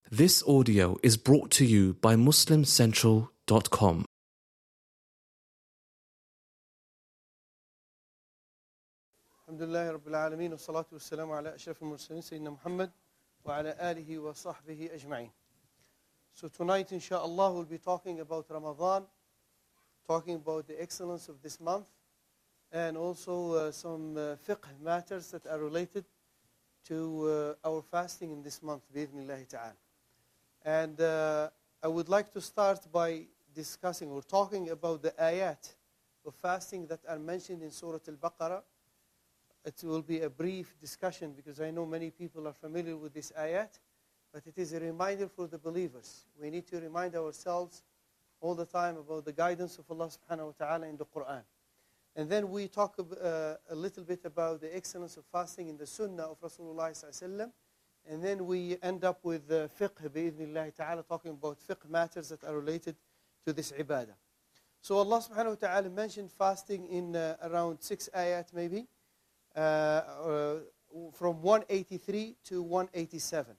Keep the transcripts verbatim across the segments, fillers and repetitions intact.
This audio is brought to you by muslim central dot com. Alhamdulillah Rabbil Alameen, wa salatu wa salamu ala ashraf al-mursaleen, Sayyidina Muhammad wa ala alihi wa sahbihi ajma'in. So tonight, inshaAllah, we'll be talking about Ramadan, talking about the excellence of this month, and also uh, some uh, fiqh matters that are related to uh, our fasting in this month, bi-idhnillahi ta'ala. And uh, I would like to start by discussing or talking about the ayat of fasting that are mentioned in Surah Al-Baqarah. It will be a brief discussion because I know many people are familiar with this ayat, but it is a reminder for the believers. We need to remind ourselves all the time about the guidance of Allah subhanahu wa ta'ala in the Quran. And then we talk uh, a little bit about the excellence of fasting in the sunnah of Rasulullah sallallahu alaihi wasallam. And then we end up with uh, fiqh, bi-idhnillahi ta'ala, talking about fiqh matters that are related to this ibadah. So Allah subhanahu wa ta'ala mentioned fasting in uh, around six ayat maybe, uh, uh, from one eighty-three to one eighty-seven.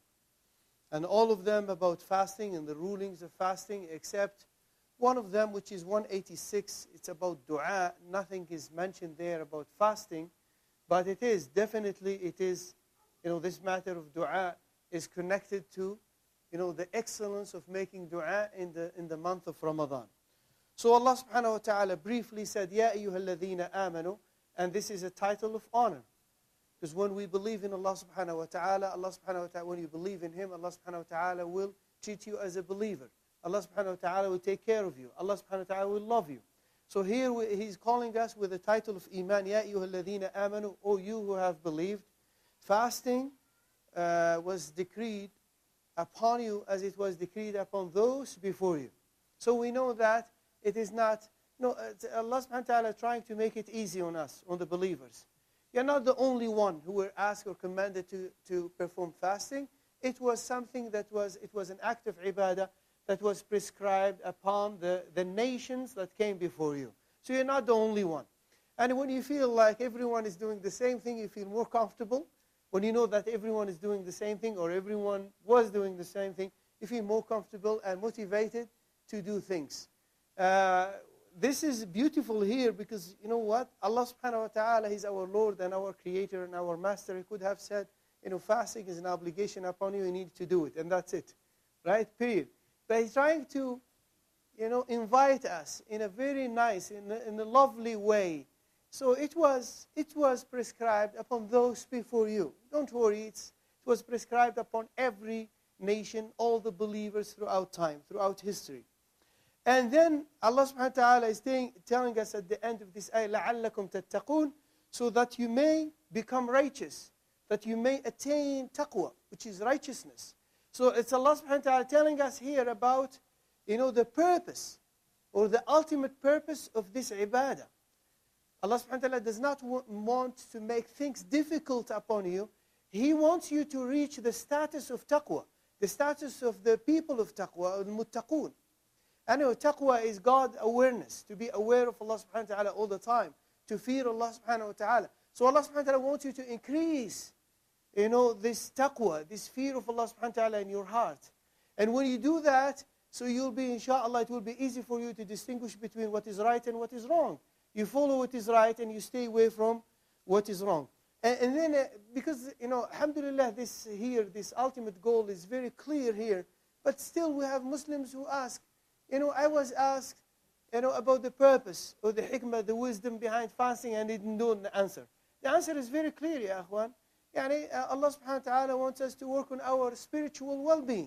And all of them about fasting and the rulings of fasting, except one of them, which is one eighty-six, it's about dua. Nothing is mentioned there about fasting, but it is, definitely it is, you know, this matter of dua is connected to, you know, the excellence of making dua in the in the month of Ramadan. So Allah subhanahu wa ta'ala briefly said, Ya ayyuhalladhina amanu, and this is a title of honor. Because when we believe in Allah subhanahu wa ta'ala, Allah subhanahu wa ta'ala, when you believe in Him, Allah subhanahu wa ta'ala will treat you as a believer. Allah subhanahu wa ta'ala will take care of you. Allah subhanahu wa ta'ala will love you. So here we, He's calling us with the title of Iman, Ya ayyuhalladhina amanu, O you who have believed. Fasting uh, was decreed upon you as it was decreed upon those before you. So we know that it is not, no, Allah subhanahu wa ta'ala trying to make it easy on us, on the believers. You're not the only one who were asked or commanded to, to perform fasting. It was something that was, it was an act of ibadah that was prescribed upon the, the nations that came before you. So you're not the only one. And when you feel like everyone is doing the same thing, you feel more comfortable. When you know that everyone is doing the same thing or everyone was doing the same thing, you feel more comfortable and motivated to do things. Uh, this is beautiful here because, you know what? Allah subhanahu wa ta'ala, He's our Lord and our Creator and our Master. He could have said, you know, fasting is an obligation upon you, you need to do it, and that's it. Right? Period. But He's trying to, you know, invite us in a very nice, in a, in a lovely way. So it was, it was prescribed upon those before you. Don't worry, it's, it was prescribed upon every nation, all the believers throughout time, throughout history. And then Allah subhanahu wa ta'ala is saying, telling us at the end of this ayah, لَعَلَّكُمْ تَتَّقُونَ, so that you may become righteous, that you may attain taqwa, which is righteousness. So it's Allah subhanahu wa ta'ala telling us here about, you know, the purpose, or the ultimate purpose of this ibadah. Allah subhanahu wa ta'ala does not want to make things difficult upon you. He wants you to reach the status of taqwa, the status of the people of taqwa, al-muttaqoon. I know taqwa is God awareness, to be aware of Allah subhanahu wa ta'ala all the time, to fear Allah subhanahu wa ta'ala. So Allah subhanahu wa ta'ala wants you to increase, you know, this taqwa, this fear of Allah subhanahu wa ta'ala in your heart. And when you do that, so you'll be, inshaAllah, it will be easy for you to distinguish between what is right and what is wrong. You follow what is right and you stay away from what is wrong. And, and then, uh, because, you know, alhamdulillah, this here, this ultimate goal is very clear here. But still we have Muslims who ask, you know, I was asked, you know, about the purpose or the hikmah, the wisdom behind fasting, and didn't know the answer. The answer is very clear, ya akhwan. Yani, uh, Allah subhanahu wa ta'ala wants us to work on our spiritual well-being.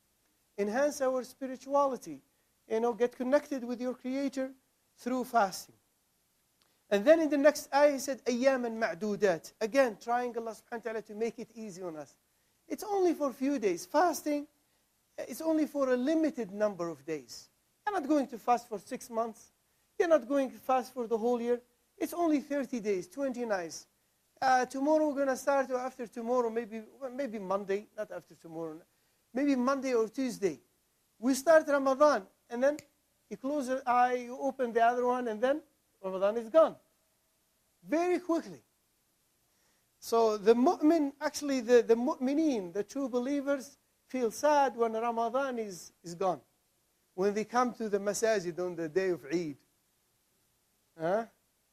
Enhance our spirituality. You know, get connected with your Creator through fasting. And then in the next ayah, He said, أَيَّامًا مَعْدُودَاتٍ. Again, trying Allah subhanahu wa ta'ala to make it easy on us. It's only for a few days. Fasting, it's only for a limited number of days. You're not going to fast for six months. You're not going to fast for the whole year. It's only thirty days, twenty nights. Uh, tomorrow we're going to start, or after tomorrow, maybe, well, maybe Monday, not after tomorrow, maybe Monday or Tuesday. We start Ramadan, and then you close your eye, you open the other one, and then Ramadan is gone. Very quickly. So the mu'min, actually the, the mu'mineen, the true believers, feel sad when Ramadan is, is gone. When they come to the masajid on the day of Eid. Huh?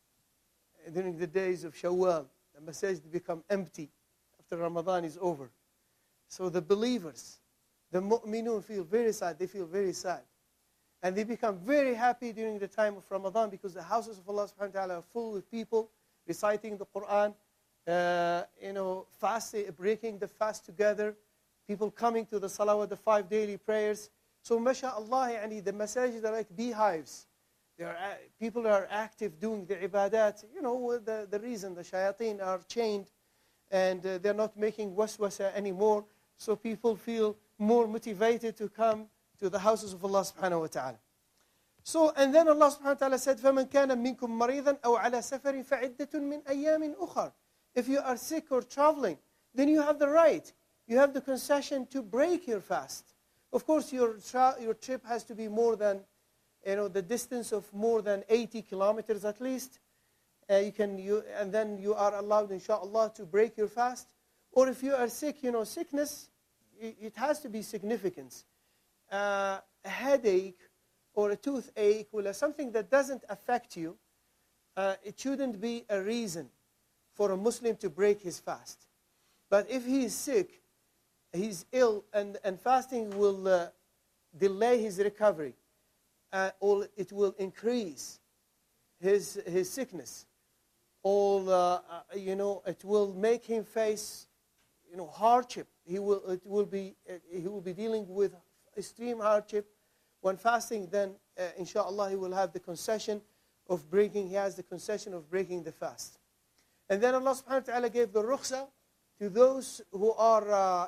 During the days of Shawwal, the masajid become empty after Ramadan is over. So the believers, the mu'minun feel very sad. They feel very sad. And they become very happy during the time of Ramadan because the houses of Allah subhanahu wa ta'ala are full with people reciting the Quran, uh, you know, fasting, breaking the fast together, people coming to the salawat, the five daily prayers. So mashallah, yani, the masajid are like beehives. There are, uh, people are active doing the ibadat. You know, the, the reason the shayateen are chained and uh, they're not making waswasa anymore. So people feel more motivated to come to the houses of Allah subhanahu wa ta'ala. So, and then Allah subhanahu wa ta'ala said, فَمَنْ كَانَ مِنْكُمْ مَرِيضًا أَوْ عَلَى سَفَرٍ فَعِدَّةٌ مِنْ أَيَّامٍ أُخَرٍ. If you are sick or traveling, then you have the right, you have the concession to break your fast. Of course, your, tra your trip has to be more than, you know, the distance of more than eighty kilometers at least. Uh, you can, you, and then you are allowed, inshallah, to break your fast. Or if you are sick, you know, sickness, it, it has to be significant. Uh, a headache or a toothache or something that doesn't affect you, uh, it shouldn't be a reason for a Muslim to break his fast. But if he is sick, he's ill, and, and fasting will uh, delay his recovery, uh, or it will increase his, his sickness, or uh, uh, you know, it will make him face, you know, hardship. He will, it will be, uh, he will be dealing with extreme hardship when fasting. Then, uh, inshallah, he will have the concession of breaking. He has the concession of breaking the fast. And then Allah subhanahu wa ta'ala gave the rukhsa to those who are uh,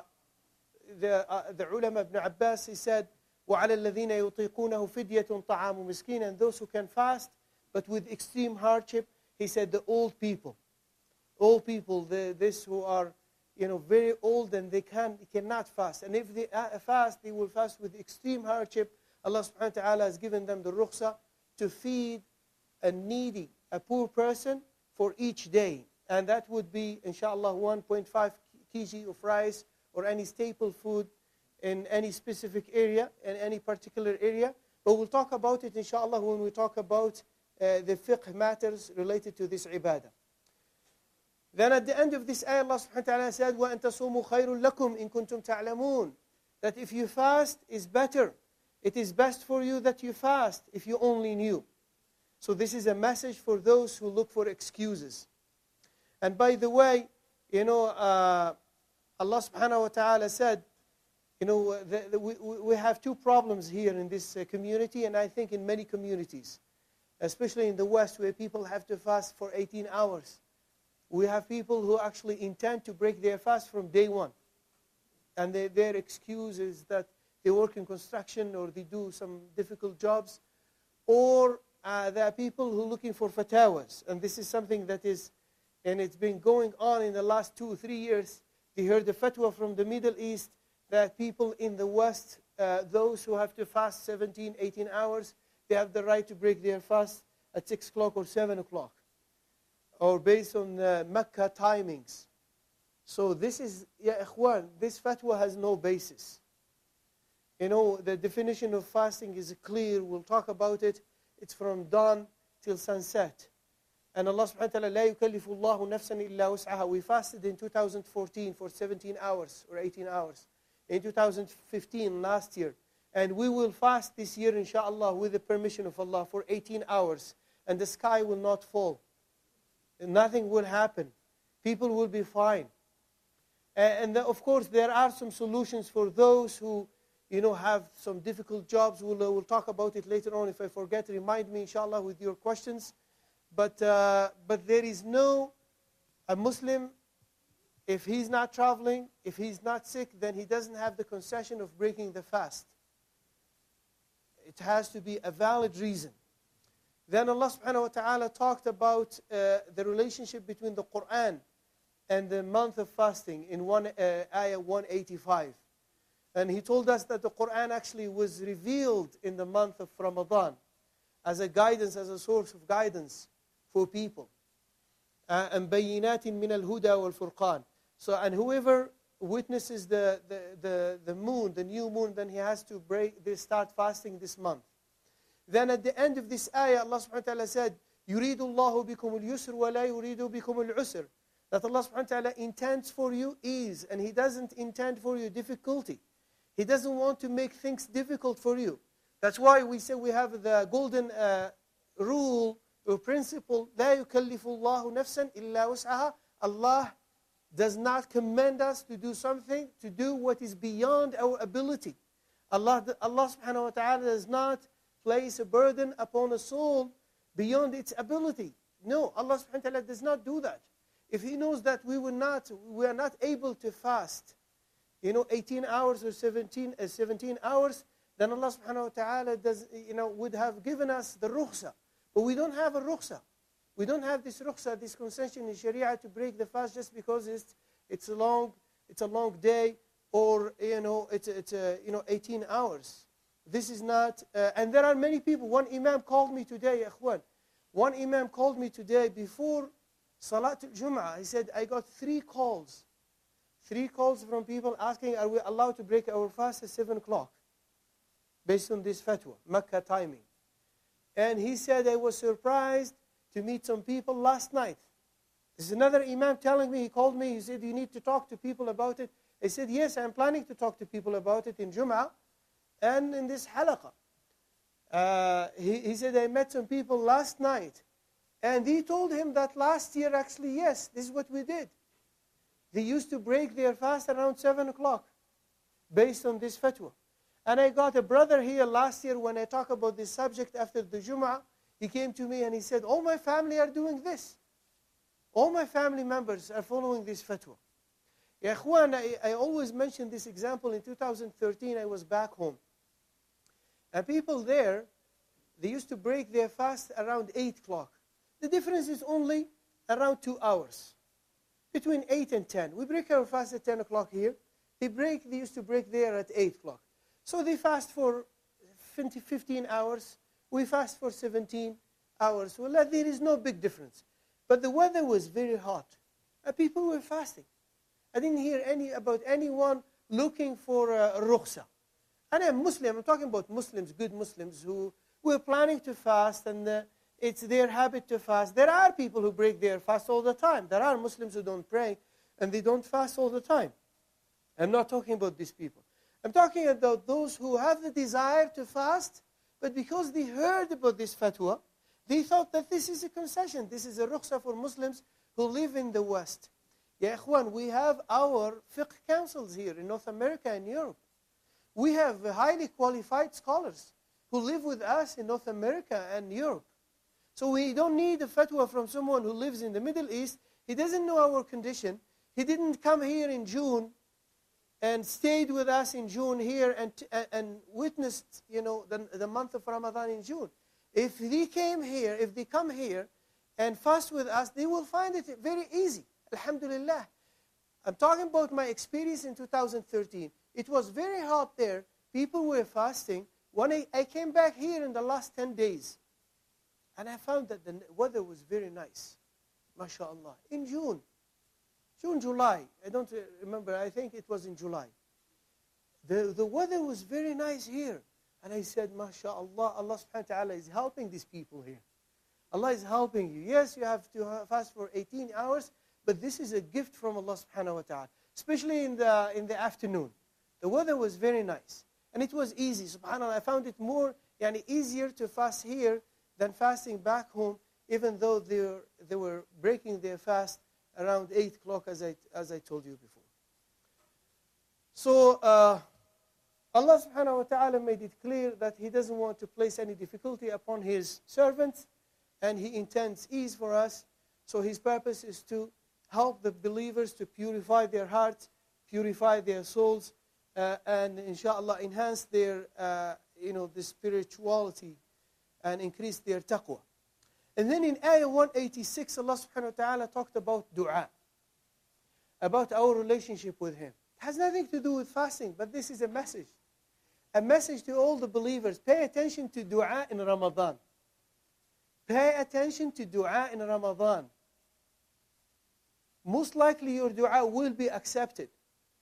the uh, the ulama. Ibn Abbas, he said, وَعَلَى الَّذِينَ يُطِيقُونَهُ فِدْيَةٌ طَعَامُ مِسْكِينٍ. And those who can fast, but with extreme hardship, he said the old people, old people, the, this who are, you know, very old and they can cannot fast. And if they uh, fast, they will fast with extreme hardship. Allah subhanahu wa ta'ala has given them the rukhsa to feed a needy, a poor person for each day. And that would be, inshallah, one point five kilograms of rice or any staple food in any specific area, in any particular area. But we'll talk about it, inshallah, when we talk about uh, the fiqh matters related to this ibadah. Then at the end of this ayah, Allah subhanahu wa ta'ala said, وَأَن تَصُومُوا خَيْرٌ لَكُمْ إِن كُنْتُمْ تَعْلَمُونَ. That if you fast, is better. It is best for you that you fast if you only knew. So this is a message for those who look for excuses. And by the way, you know, uh, Allah subhanahu wa ta'ala said, you know, the, the, we, we have two problems here in this uh, community, and I think in many communities, especially in the West, where people have to fast for eighteen hours. We have people who actually intend to break their fast from day one. And they, their excuse is that they work in construction or they do some difficult jobs. Or uh, there are people who are looking for fatawas. And this is something that is, and it's been going on in the last two or three years. They heard the fatwa from the Middle East that people in the West, uh, those who have to fast seventeen, eighteen hours, they have the right to break their fast at six o'clock or seven o'clock. Or based on uh, Mecca timings. So this is, ya ikhwan, this fatwa has no basis. You know, the definition of fasting is clear. We'll talk about it. It's from dawn till sunset. And Allah subhanahu wa ta'ala, لا يكلف الله نفسا إلا وسعها. We fasted in two thousand fourteen for seventeen hours or eighteen hours. In two thousand fifteen, last year. And we will fast this year, inshallah, with the permission of Allah for eighteen hours. And the sky will not fall. Nothing will happen. People will be fine. And, and of course, there are some solutions for those who, you know, have some difficult jobs. We'll, uh, we'll talk about it later on. If I forget, remind me, inshallah, with your questions. But, uh, but there is no, a Muslim, if he's not traveling, if he's not sick, then he doesn't have the concession of breaking the fast. It has to be a valid reason. Then Allah subhanahu wa ta'ala talked about uh, the relationship between the Quran and the month of fasting in one, uh, ayah one eighty-five. And He told us that the Quran actually was revealed in the month of Ramadan as a guidance, as a source of guidance for people. And بَيِّنَاتٍ مِّنَ الْهُدَى وَالْفُرْقَانِ. So, and whoever witnesses the, the, the, the moon, the new moon, then he has to break, they start fasting this month. Then at the end of this ayah, Allah subhanahu wa ta'ala said, يُرِيدُ اللَّهُ بِكُمُ الْيُسْرُ وَلَا يُرِيدُ بِكُمُ الْعُسْرُ. That Allah subhanahu wa ta'ala intends for you ease, and He doesn't intend for you difficulty. He doesn't want to make things difficult for you. That's why we say we have the golden uh, rule or principle, لا يكلف الله نفسا إلا وسعها. Allah does not command us to do something, to do what is beyond our ability. Allah, Allah subhanahu wa ta'ala does not place a burden upon a soul beyond its ability. No, Allah subhanahu wa ta'ala does not do that. If He knows that we were not, we are not able to fast, you know, eighteen hours or seventeen, uh, seventeen hours, then Allah subhanahu wa ta'ala does, you know, would have given us the rukhsa. But we don't have a rukhsa. We don't have this rukhsa, this concession in Sharia to break the fast just because it's it's a long it's a long day, or you know it's it's a, you know eighteen hours. This is not, uh, and there are many people. One imam called me today, Ikhwan. One imam called me today before Salat al-Jum'ah. He said, I got three calls. Three calls from people asking, are we allowed to break our fast at seven o'clock? Based on this fatwa, Makkah timing. And he said, I was surprised to meet some people last night. This is another imam telling me, he called me, he said, you need to talk to people about it. I said, yes, I'm planning to talk to people about it in Jum'ah and in this halaqah. Uh, he, he said, I met some people last night. And he told him that last year, actually, yes, this is what we did. They used to break their fast around seven o'clock based on this fatwa. And I got a brother here last year when I talked about this subject after the Jum'ah. He came to me and he said, all my family are doing this. All my family members are following this fatwa. Ya Ikhwan, I, I always mention this example. In two thousand thirteen, I was back home. And people there, they used to break their fast around eight o'clock. The difference is only around two hours. Between eight and ten. We break our fast at ten o'clock here. They break, they used to break there at eight o'clock. So they fast for fifteen hours. We fast for seventeen hours. Well, there is no big difference. But the weather was very hot. And people were fasting. I didn't hear any about anyone looking for a rukhsa. And I'm Muslim. I'm talking about Muslims, good Muslims, who were planning to fast, and uh, it's their habit to fast. There are people who break their fast all the time. There are Muslims who don't pray, and they don't fast all the time. I'm not talking about these people. I'm talking about those who have the desire to fast, but because they heard about this fatwa, they thought that this is a concession. This is a rukhsa for Muslims who live in the West. Ya Ikhwan, we have our fiqh councils here in North America and Europe. We have highly qualified scholars who live with us in North America and Europe. So we don't need a fatwa from someone who lives in the Middle East. He doesn't know our condition. He didn't come here in June and stayed with us in June here and, and witnessed, you know, the, the month of Ramadan in June. If they came here, if they come here and fast with us, they will find it very easy. Alhamdulillah. I'm talking about my experience in two thousand thirteen. It was very hot there. People were fasting. When I, I came back here in the last ten days, and I found that the weather was very nice. MashaAllah. In June. June, July. I don't remember. I think it was in July. The, the weather was very nice here. And I said, MashaAllah, Allah subhanahu wa ta'ala is helping these people here. Allah is helping you. Yes, you have to fast for eighteen hours, but this is a gift from Allah subhanahu wa ta'ala. Especially in the, in the afternoon. The weather was very nice. And it was easy. SubhanAllah, I found it more yani, easier to fast here than fasting back home, even though they were, they were breaking their fast around eight o'clock, as I, as I told you before. So, uh, Allah subhanahu wa ta'ala made it clear that He doesn't want to place any difficulty upon His servants, and He intends ease for us. So His purpose is to help the believers to purify their hearts, purify their souls, uh, and inshallah enhance their, uh, you know, the spirituality and increase their taqwa. And then in ayah one eighty-six, Allah subhanahu wa ta'ala talked about dua, about our relationship with Him. It has nothing to do with fasting, but this is a message. A message to all the believers. Pay attention to dua in Ramadan. Pay attention to dua in Ramadan. Most likely your dua will be accepted.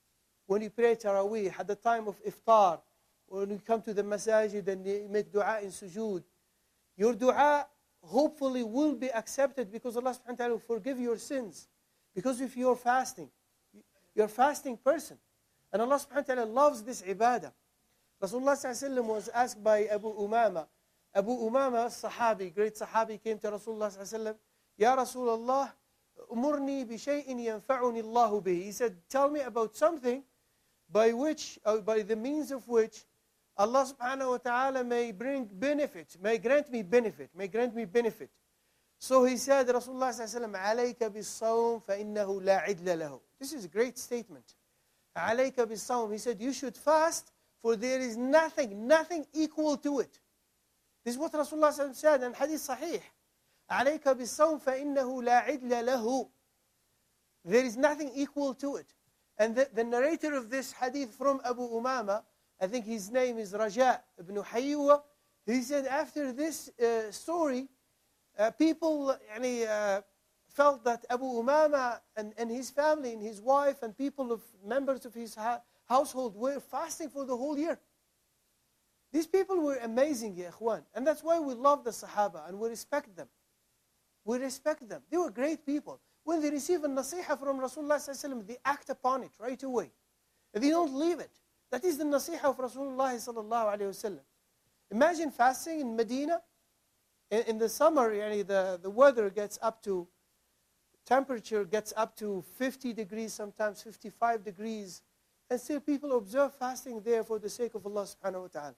when you pray Taraweeh, at the time of iftar, when you come to the masajid and you make dua in sujood, your dua hopefully will be accepted because Allah subhanahu wa ta'ala will forgive your sins. Because if you're fasting, you're a fasting person. And Allah subhanahu wa ta'ala loves this ibadah. Rasulullah sallallahu alayhi wa sallam was asked by Abu Umama. Abu Umama, Sahabi, great Sahabi, came to Rasulullah sallallahu alayhi wa sallam. Ya Rasulullah, umurni bi shay'in yanfa'uni Allahu bihi. He said, tell me about something by which, or by the means of which, Allah subhanahu wa ta'ala may bring benefit, may grant me benefit, may grant me benefit. So he said, Rasulullah sallallahu alayhi wa sallam, عَلَيْكَ بِالصَّوْمِ فَإِنَّهُ لَا عِدْلَ لَهُ. This is a great statement. عَلَيْكَ بِالصَّوْمِ. He said, you should fast, for there is nothing, nothing equal to it. This is what Rasulullah sallallahu alayhi wa sallam said, and hadith sahih. عَلَيْكَ بِالصَّوْمِ فَإِنَّهُ لَا عِدْلَ لَهُ. There is nothing equal to it. And the, the narrator of this hadith from Abu Umama, I think his name is Raja ibn Haywa, he said after this uh, story, uh, people yani, uh, felt that Abu Umama and, and his family and his wife and people of members of his ha household were fasting for the whole year. These people were amazing, ya ikhwan. And that's why we love the Sahaba and we respect them. We respect them. They were great people. When they receive a nasiha from Rasulullah sallallahu alaihi wasallam, they act upon it right away. They don't leave it. That is the nasiha of Rasulullah sallallahu alaihi wasallam. Imagine fasting in Medina. In, in the summer, yani the, the weather gets up to, temperature gets up to fifty degrees, sometimes fifty-five degrees. And still people observe fasting there for the sake of Allah subhanahu wa ta'ala.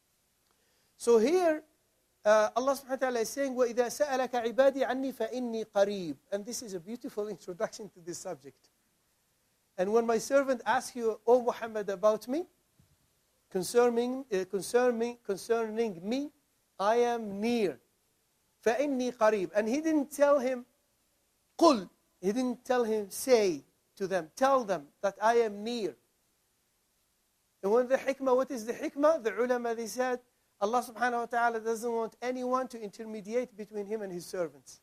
So here, uh, Allah subhanahu wa ta'ala is saying, وَإِذَا سَأَلَكَ عِبَادِي عَنِّي فَإِنِّي قَرِيبٌ. And this is a beautiful introduction to this subject. And when my servant asks you, O Muhammad, about me, concerning, uh, concerning, concerning me, I am near. فَإِنِّي قَرِيبٌ. And he didn't tell him, قُل. He didn't tell him, say to them, tell them that I am near. And when the hikmah, what is the hikmah? The ulama, they said, Allah subhanahu wa ta'ala doesn't want anyone to intermediate between him and his servants.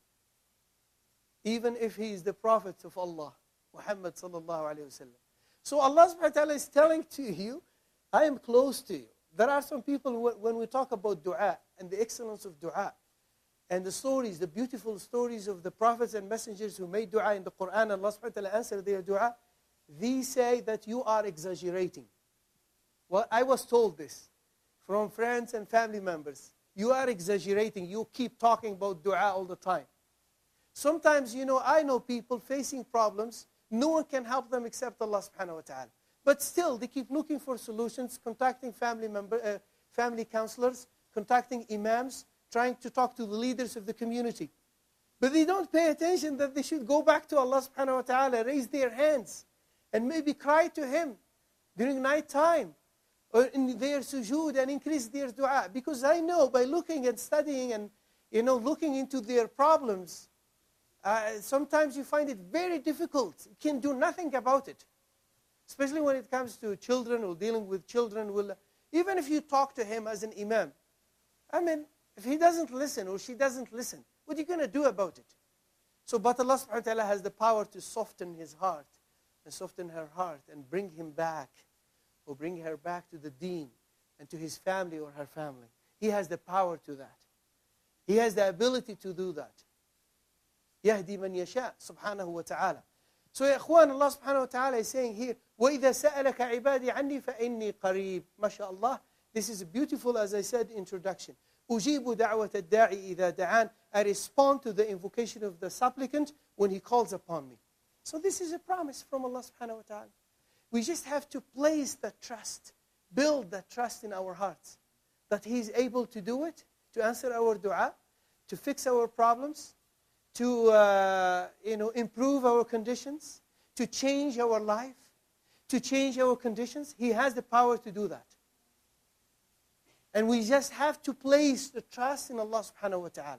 Even if he is the prophet of Allah, Muhammad sallallahu alayhi wa sallam. So Allah subhanahu wa ta'ala is telling to you, I am close to you. There are some people, who, when we talk about dua and the excellence of dua, and the stories, the beautiful stories of the prophets and messengers who made dua in the Quran, Allah subhanahu wa ta'ala answered their dua, they say that you are exaggerating. Well, I was told this from friends and family members. You are exaggerating. You keep talking about dua all the time. Sometimes, you know, I know people facing problems. No one can help them except Allah subhanahu wa ta'ala. But still, they keep looking for solutions, contacting family member, uh, family counselors, contacting imams, trying to talk to the leaders of the community. But they don't pay attention that they should go back to Allah subhanahu wa ta'ala, raise their hands, and maybe cry to Him during night time, or in their sujood, and increase their dua. Because I know by looking and studying and, you know, looking into their problems, uh, sometimes you find it very difficult. You can do nothing about it. Especially when it comes to children or dealing with children. Will, even if you talk to him as an imam, I mean, if he doesn't listen or she doesn't listen, what are you going to do about it? So, but Allah subhanahu wa ta'ala has the power to soften his heart and soften her heart and bring him back or bring her back to the deen and to his family or her family. He has the power to that. He has the ability to do that. يَهْدِي مَنْ يَشَاءُ subhanahu wa ta'ala. So, ya ikhwan, Allah subhanahu wa ta'ala is saying here, وَإِذَا سَأَلَكَ عِبَادِي عَنِّي فَإِنِّي قَرِيبٌ. MashaAllah. This is a beautiful, as I said, introduction. أُجِيبُ دَعْوَةَ الدَّاعِ إِذَا دَعَانِ. I respond to the invocation of the supplicant when he calls upon me. So this is a promise from Allah subhanahu wa ta'ala. We just have to place that trust, build that trust in our hearts, that He is able to do it, to answer our dua, to fix our problems, to uh, you know, improve our conditions, to change our life, to change our conditions. He has the power to do that. And we just have to place the trust in Allah subhanahu wa ta'ala.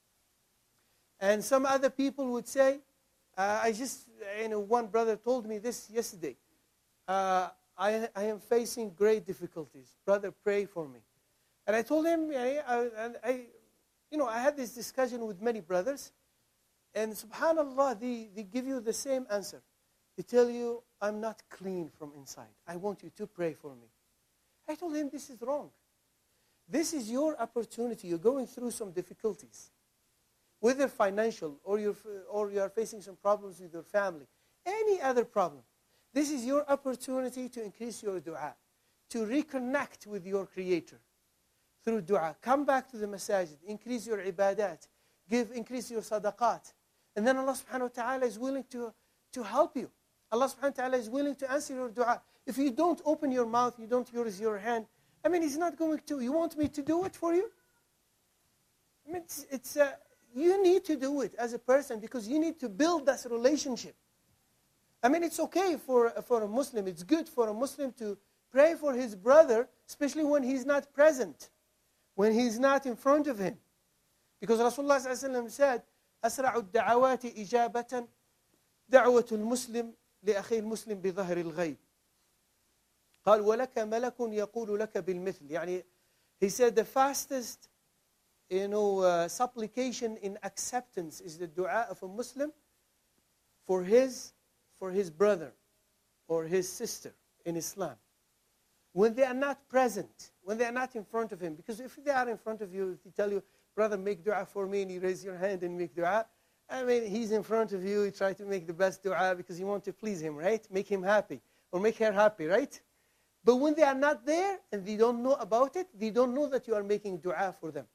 And some other people would say, uh, I just, you know, one brother told me this yesterday. Uh, I, I am facing great difficulties. Brother, pray for me. And I told him, I, I, I, you know, I had this discussion with many brothers. And subhanAllah, they, they give you the same answer. He tell you, I'm not clean from inside. I want you to pray for me. I told him, this is wrong. This is your opportunity. You're going through some difficulties, whether financial or, you're, or you are facing some problems with your family, any other problem. This is your opportunity to increase your dua, to reconnect with your Creator through dua. Come back to the masajid, increase your ibadat, give, increase your sadaqat. And then Allah subhanahu wa ta'ala is willing to, to help you. Allah subhanahu wa ta'ala is willing to answer your dua. If you don't open your mouth, you don't use your hand, I mean, He's not going to. You want me to do it for you? I mean, it's, it's uh, you need to do it as a person because you need to build that relationship. I mean, it's okay for, for a Muslim. It's good for a Muslim to pray for his brother, especially when he's not present, when he's not in front of him. Because Rasulullah sallallahu alaihi wasallam said, أسرع الدعوات إجابة دعوة المسلم لأخي المسلم بظهر الغيب. قال ولك ملك يقول لك بالمثل. يعني, he said the fastest, you know, uh, supplication in acceptance is the dua of a Muslim for his, for his brother or his sister in Islam. When they are not present, when they are not in front of him. Because if they are in front of you, if they tell you, brother, make dua for me, and you raise your hand and make dua, I mean, he's in front of you, you try to make the best dua because you want to please him, right? Make him happy, or make her happy, right? But when they are not there, and they don't know about it, they don't know that you are making dua for them.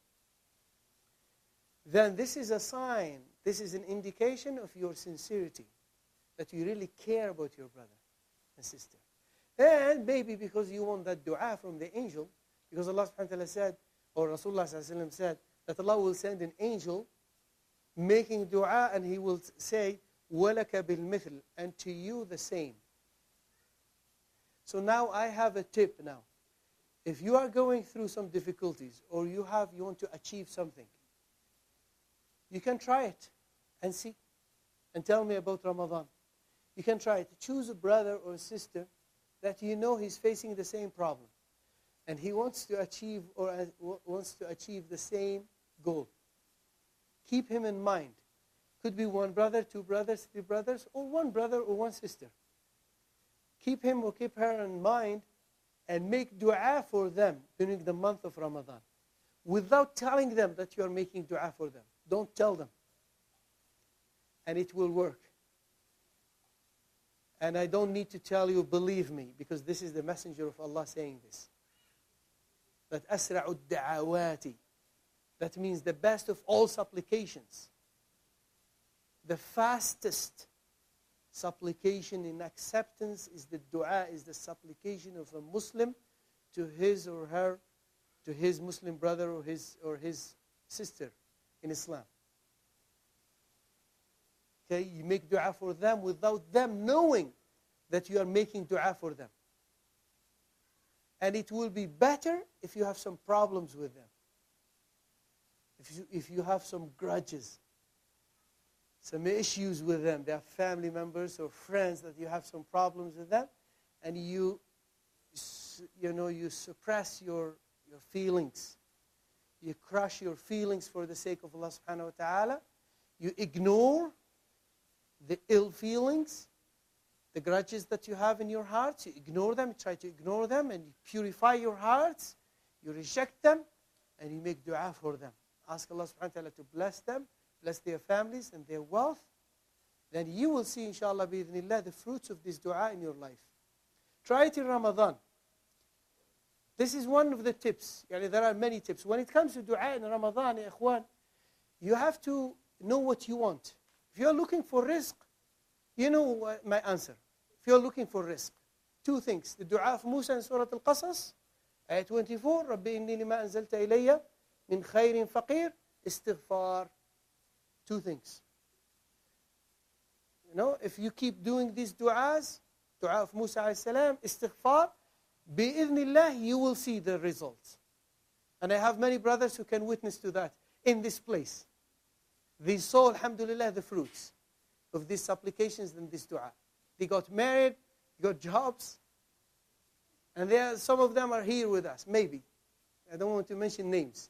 Then this is a sign, this is an indication of your sincerity, that you really care about your brother and sister. And maybe because you want that dua from the angel, because Allah subhanahu wa ta'ala said, or Rasulullah sallallahu alaihi wasallam said, that Allah will send an angel making dua, and he will say, وَلَكَ بِالْمِثْلِ, and to you the same. So now I have a tip now. If you are going through some difficulties, or you have, you want to achieve something, you can try it and see, and tell me about Ramadan. You can try it. Choose a brother or a sister that you know he's facing the same problem, and he wants to achieve or uh, wants to achieve the same goal. Keep him in mind. Could be one brother, two brothers, three brothers, or one brother or one sister. Keep him or keep her in mind and make dua for them during the month of Ramadan without telling them that you are making dua for them. Don't tell them. And it will work. And I don't need to tell you, believe me, because this is the messenger of Allah saying this. That أسرع الدعوات, that means the best of all supplications. The fastest supplication in acceptance is the dua, is the supplication of a Muslim to his or her, to his Muslim brother or his or his sister in Islam. Okay, you make dua for them without them knowing that you are making dua for them. And it will be better if you have some problems with them. If you, if you have some grudges, some issues with them, they are family members or friends that you have some problems with them, and you, you know, you suppress your, your feelings. You crush your feelings for the sake of Allah subhanahu wa ta'ala. You ignore the ill feelings, the grudges that you have in your hearts. You ignore them, you try to ignore them, and you purify your hearts. You reject them, and you make dua for them. Ask Allah subhanahu wa ta'ala to bless them, bless their families and their wealth. Then you will see, inshallah, bi'idhnillah, the fruits of this dua in your life. Try it in Ramadan. This is one of the tips. Yani, there are many tips. When it comes to dua in Ramadan, ya ikhwan, you have to know what you want. If you're looking for rizq, you know my answer. If you're looking for rizq, two things. The dua of Musa in Surah Al-Qasas, ayah twenty-four, رَبِّ إِنِّي لِمَا أَنزَلْتَ إِلَيَّ مِنْ خَيْرٍ فَقِيرٍ istighfar. Two things. You know, if you keep doing these du'as, dua of Musa alayhi salam, istighfar, bi'idhnillah, you will see the results. And I have many brothers who can witness to that in this place. They saw, alhamdulillah, the fruits of these supplications and this dua. They got married, they got jobs, and there, some of them are here with us, maybe. I don't want to mention names.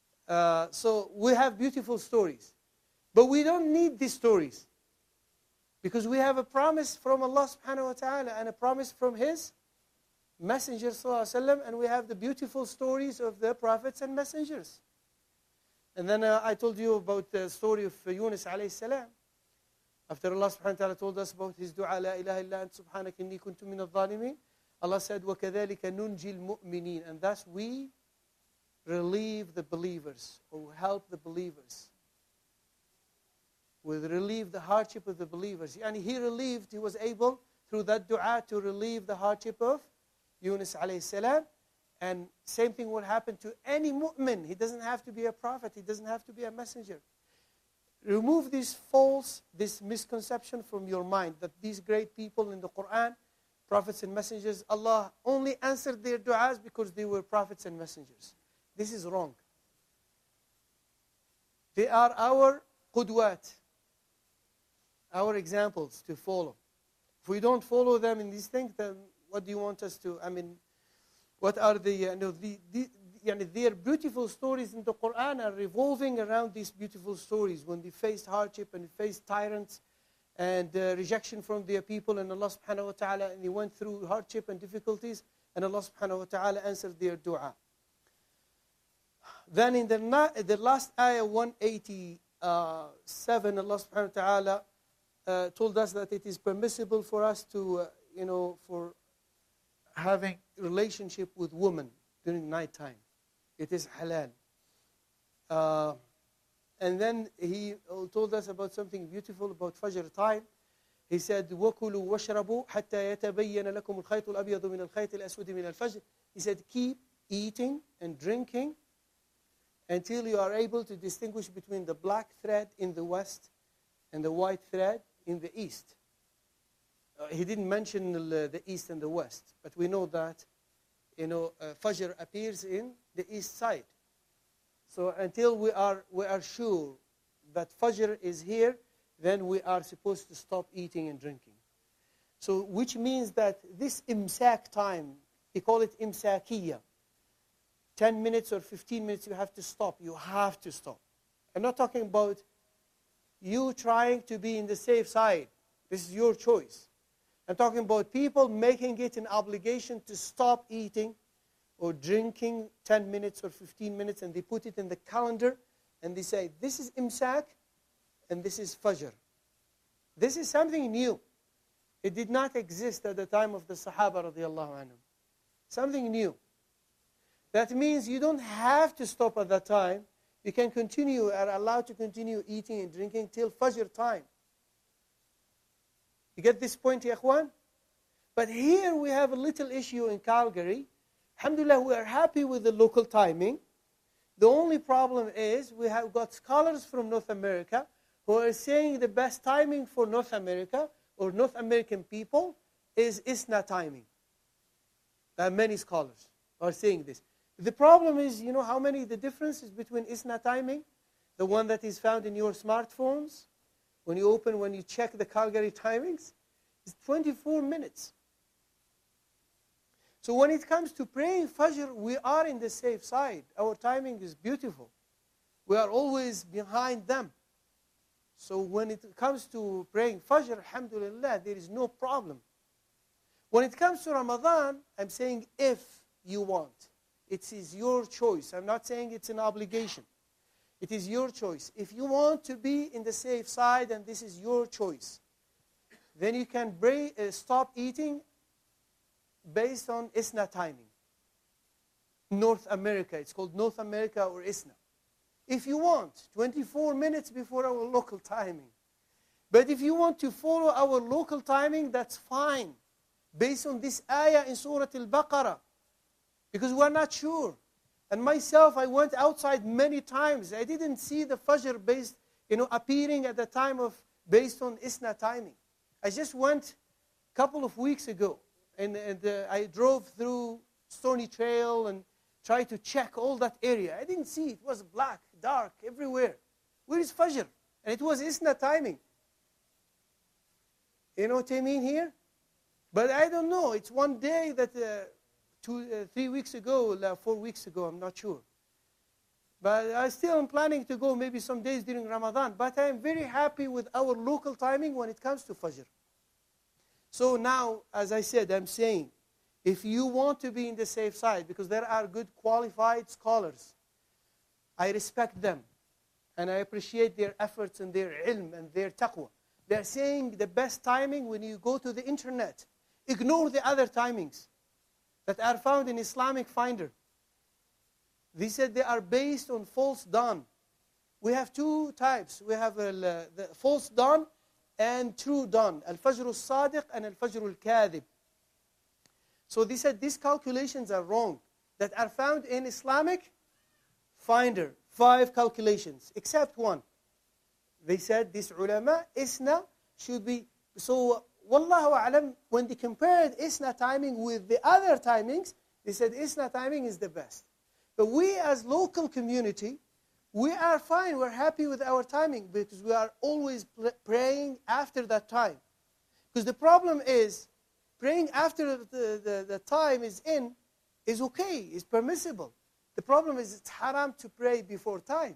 Uh, so we have beautiful stories. But we don't need these stories. Because we have a promise from Allah subhanahu wa ta'ala and a promise from His Messenger sallallahu alaihi wasallam, and we have the beautiful stories of the prophets and messengers. And then uh, I told you about the story of uh, Yunus alayhi salam. After Allah subhanahu wa ta'ala told us about his dua, La ilaha illa ant subhanak inni kuntu min al-zalimin, Allah said, وَكَذَلِكَ نُنْجِي الْمُؤْمِنِينَ, and thus we relieve the believers, or help the believers. We relieve the hardship of the believers. And he relieved, he was able, through that dua, to relieve the hardship of Yunus alayhi salam. And same thing will happen to any mu'min. He doesn't have to be a prophet. He doesn't have to be a messenger. Remove this false, this misconception from your mind that these great people in the Quran, prophets and messengers, Allah only answered their du'as because they were prophets and messengers. This is wrong. They are our qudwat, our examples to follow. If we don't follow them in these things, then what do you want us to, I mean, what are the, uh, no, the, the, yani their beautiful stories in the Quran are revolving around these beautiful stories when they faced hardship and faced tyrants and uh, rejection from their people, and Allah subhanahu wa ta'ala, and they went through hardship and difficulties, and Allah subhanahu wa ta'ala answered their dua. Then in the, the last ayah one eighty-seven, Allah subhanahu wa ta'ala uh, told us that it is permissible for us to, uh, you know, for having relationship with women during night time. It is halal. Uh, and then he told us about something beautiful about Fajr time. He said, وَكُلُوا وَاشْرَبُوا حَتَّى يَتَبَيَّنَ لَكُمُ الْخَيْطُ الْأَبْيَضُ مِنَ الْخَيْطِ الْأَسْوَدِ مِنَ الْفَجْرِ. He said, keep eating and drinking until you are able to distinguish between the black thread in the west and the white thread in the east. Uh, he didn't mention the, the east and the west, but we know that, you know, uh, Fajr appears in the east side. So until we are we are sure that Fajr is here, then we are supposed to stop eating and drinking. So which means that this imsak time, they call it imsakiyya. ten minutes or fifteen minutes, you have to stop. You have to stop. I'm not talking about you trying to be in the safe side. This is your choice. I'm talking about people making it an obligation to stop eating or drinking ten minutes or fifteen minutes, and they put it in the calendar, and they say, this is imsak, and this is Fajr. This is something new. It did not exist at the time of the Sahaba radiallahu anhum. Something new. That means you don't have to stop at that time. You can continue, are allowed to continue eating and drinking till Fajr time. You get this point, ya ikhwan? But here we have a little issue in Calgary. Alhamdulillah, we are happy with the local timing. The only problem is we have got scholars from North America who are saying the best timing for North America or North American people is ISNA timing. There are many scholars who are saying this. The problem is, you know how many the difference is between ISNA timing, the one that is found in your smartphones, when you open, when you check the Calgary timings, it's twenty-four minutes. So when it comes to praying Fajr, we are in the safe side. Our timing is beautiful. We are always behind them. So when it comes to praying Fajr, alhamdulillah, there is no problem. When it comes to Ramadan, I'm saying if you want. It is your choice. I'm not saying it's an obligation. It is your choice. If you want to be in the safe side, and this is your choice, then you can pray, uh, stop eating based on ISNA timing. North America, it's called North America or ISNA. If you want, twenty-four minutes before our local timing. But if you want to follow our local timing, that's fine. Based on this ayah in Surah Al-Baqarah. Because we're not sure. And myself, I went outside many times. I didn't see the Fajr based, you know, appearing at the time of, based on ISNA timing. I just went a couple of weeks ago. And, and uh, I drove through Stony Trail and tried to check all that area. I didn't see it. It was black, dark, everywhere. Where is Fajr? And it was ISNA timing. You know what I mean here? But I don't know. It's one day that, uh, two, uh, three weeks ago, uh, four weeks ago, I'm not sure. But I still am planning to go maybe some days during Ramadan. But I am very happy with our local timing when it comes to Fajr. So now, as I said, I'm saying, if you want to be in the safe side, because there are good qualified scholars, I respect them. And I appreciate their efforts and their ilm and their taqwa. They're saying the best timing when you go to the internet. Ignore the other timings that are found in Islamic Finder. They said they are based on false dawn. We have two types. We have uh, the false dawn and true dawn. Al-Fajr al-Sadiq and Al-Fajr al-Kadhib. So they said these calculations are wrong. That are found in Islamic Finder. Five calculations, except one. They said this ulama, Isna should be, so Wallahu a'lam, when they compared Isna timing with the other timings, they said Isna timing is the best. But we as local community, we are fine, we're happy with our timing because we are always praying after that time. Because the problem is, praying after the, the, the time is in is okay, is permissible. The problem is it's haram to pray before time.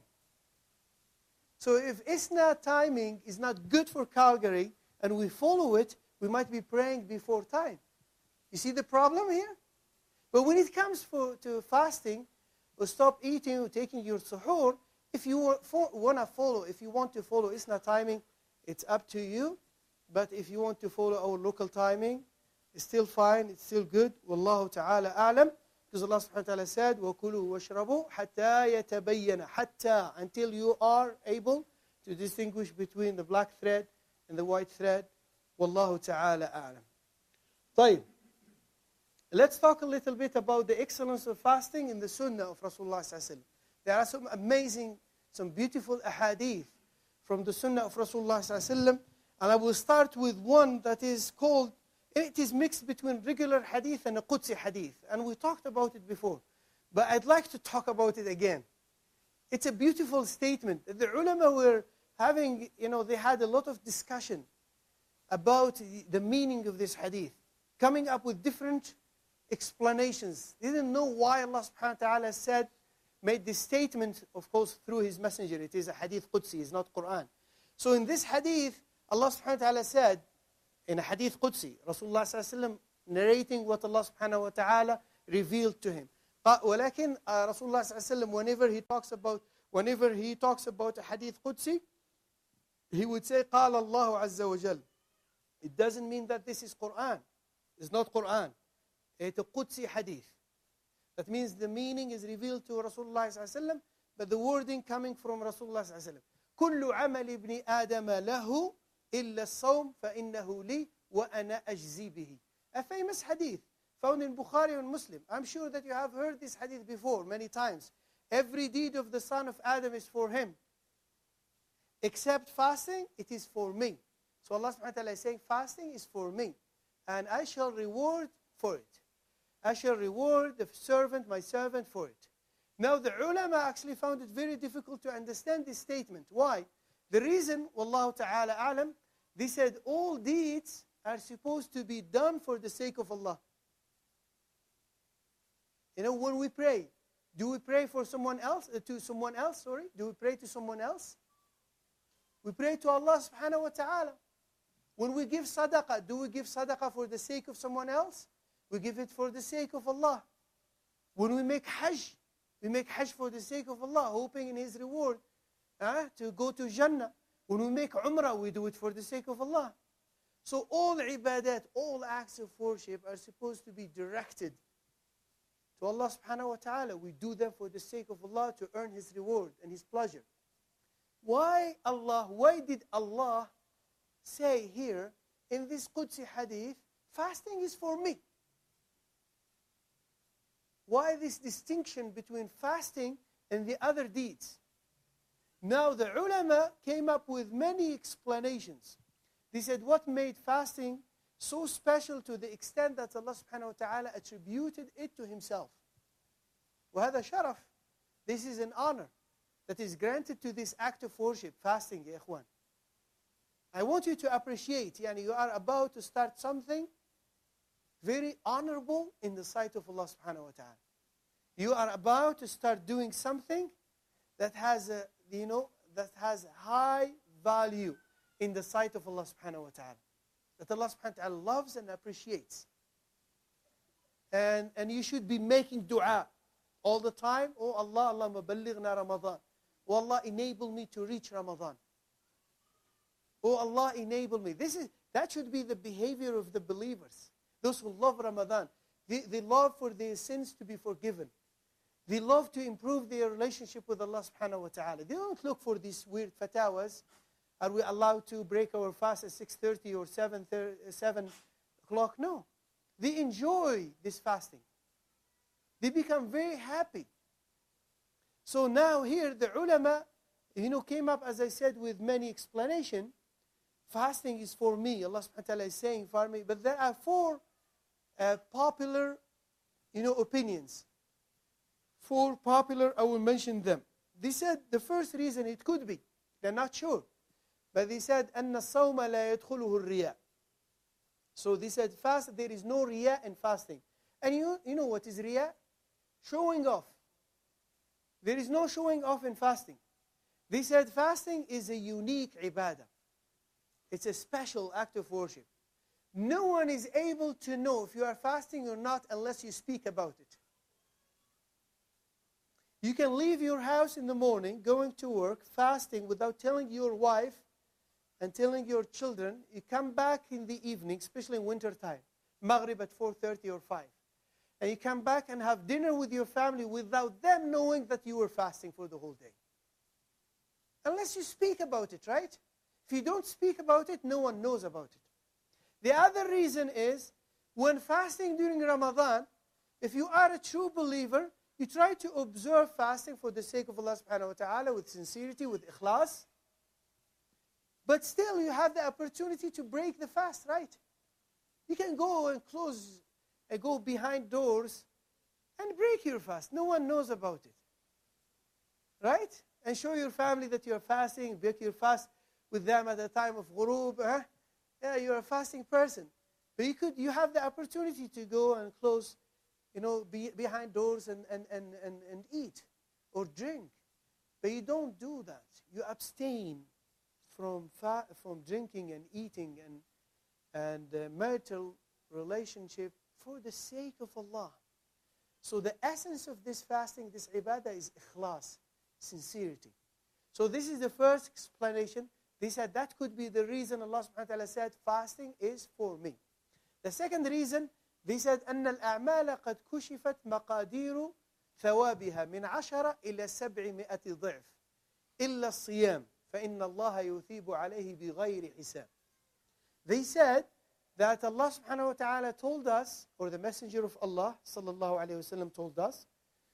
So if Isna timing is not good for Calgary and we follow it, we might be praying before time. You see the problem here? But when it comes for, to fasting, or stop eating or taking your suhoor, if you want to follow, if you want to follow Isna timing, it's up to you. But if you want to follow our local timing, it's still fine, it's still good. Wallahu ta'ala a'lam. Because Allah subhanahu wa ta'ala said, وَكُلُوا وَاشْرَبُوا حَتَّى يَتَبَيَّنَ حَتَّى until you are able to distinguish between the black thread and the white thread. Wallahu ta'ala a'lam. طيب. Let's talk a little bit about the excellence of fasting in the sunnah of Rasulullah sallallahu alaihi wasallam. There are some amazing, some beautiful ahadith from the sunnah of Rasulullah sallallahu alaihi wasallam. And I will start with one that is called, it is mixed between regular hadith and a Qudsi hadith. And we talked about it before. But I'd like to talk about it again. It's a beautiful statement. The ulama were having, you know, they had a lot of discussion about the meaning of this hadith, coming up with different explanations. They didn't know why Allah subhanahu wa ta'ala said, made this statement, of course, through His messenger. It is a hadith Qudsi, it's not Quran. So in this hadith, Allah subhanahu wa ta'ala said, in a hadith Qudsi, Rasulullah sallallahu alaihi wasallam narrating what Allah subhanahu wa ta'ala revealed to him. ولكن uh, Rasulullah sallallahu alaihi wasallam, whenever he talks about, whenever he talks about a hadith Qudsi, he would say, قال الله عز وجل. It doesn't mean that this is Quran. It's not Quran. It's a Qudsi hadith. That means the meaning is revealed to Rasulullah sallallahu alaihi wasallam, but the wording coming from Rasulullah sallallahu alaihi wasallam. كل عمل ابن آدم له إلا الصوم فإنه لي وأنا أجزي به. A famous hadith found in Bukhari and Muslim. I'm sure that you have heard this hadith before many times. Every deed of the son of Adam is for him. Except fasting, it is for me. So Allah subhanahu wa ta'ala is saying, fasting is for me. And I shall reward for it. I shall reward the servant, my servant, for it. Now the ulama actually found it very difficult to understand this statement. Why? The reason, Wallahu ta'ala a'lam, they said all deeds are supposed to be done for the sake of Allah. You know, when we pray, do we pray for someone else, uh, to someone else, sorry? Do we pray to someone else? We pray to Allah subhanahu wa ta'ala. When we give sadaqah, do we give sadaqah for the sake of someone else? We give it for the sake of Allah. When we make hajj, we make hajj for the sake of Allah, hoping in His reward uh, to go to Jannah. When we make umrah, we do it for the sake of Allah. So all ibadat, all acts of worship are supposed to be directed to Allah subhanahu wa ta'ala. We do them for the sake of Allah to earn His reward and His pleasure. Why Allah, why did Allah say here in this Qudsi hadith, fasting is for me? Why this distinction between fasting and the other deeds? Now the ulama came up with many explanations. They said what made fasting so special to the extent that Allah subhanahu wa ta'ala attributed it to Himself. وهذا شرف. This is an honor that is granted to this act of worship, fasting, ya ikhwan. I want you to appreciate, yani you are about to start something very honorable in the sight of Allah subhanahu wa ta'ala. You are about to start doing something that has a, you know, that has high value in the sight of Allah subhanahu wa ta'ala. That Allah subhanahu wa ta'ala loves and appreciates. And, and you should be making dua all the time. Oh Allah, Allahumma ballighna Ramadan. Oh Allah, enable me to reach Ramadan. Oh Allah, enable me. This is, that should be the behavior of the believers. Those who love Ramadan. They, they love for their sins to be forgiven. They love to improve their relationship with Allah subhanahu wa ta'ala. They don't look for these weird fatawas. Are we allowed to break our fast at six thirty or seven o'clock? No. They enjoy this fasting. They become very happy. So now here the ulama, you know, came up, as I said, with many explanations. Fasting is for me. Allah subhanahu wa ta'ala is saying for me. But there are four uh, popular, you know, opinions. Four popular, I will mention them. They said the first reason it could be. They're not sure. But they said, أَنَّ الصَّوْمَ لَا يَدْخُلُهُ الرِّيَاء. So they said, fast, there is no riya in fasting. And you, you know what is riya? Showing off. There is no showing off in fasting. They said fasting is a unique ibadah. It's a special act of worship. No one is able to know if you are fasting or not unless you speak about it. You can leave your house in the morning, going to work, fasting without telling your wife and telling your children. You come back in the evening, especially in winter time, Maghrib at four thirty or five. And you come back and have dinner with your family without them knowing that you were fasting for the whole day. Unless you speak about it, right? If you don't speak about it, no one knows about it. The other reason is, when fasting during Ramadan, if you are a true believer, you try to observe fasting for the sake of Allah subhanahu wa ta'ala with sincerity, with ikhlas. But still you have the opportunity to break the fast, right? You can go and close, and go behind doors and break your fast. No one knows about it. Right? And show your family that you are fasting, break your fast with them at the time of ghurub. Huh? Yeah, you're a fasting person. But you could, you have the opportunity to go and close, you know, be, behind doors and, and, and, and, and eat or drink. But you don't do that. You abstain from fa from drinking and eating and, and uh, marital relationship for the sake of Allah. So the essence of this fasting, this ibadah, is ikhlas, sincerity. So this is the first explanation. They said that could be the reason Allah subhanahu wa ta'ala said fasting is for me. The second reason, they said أن الأعمال قد كشفت مقادير ثوابها من عشرة إلى سبعمائة ضعف إلا الصيام فإن الله يثيب عليه بغير حساب. They said that Allah subhanahu wa ta'ala told us, or the Messenger of Allah sallallahu alayhi wa sallam told us,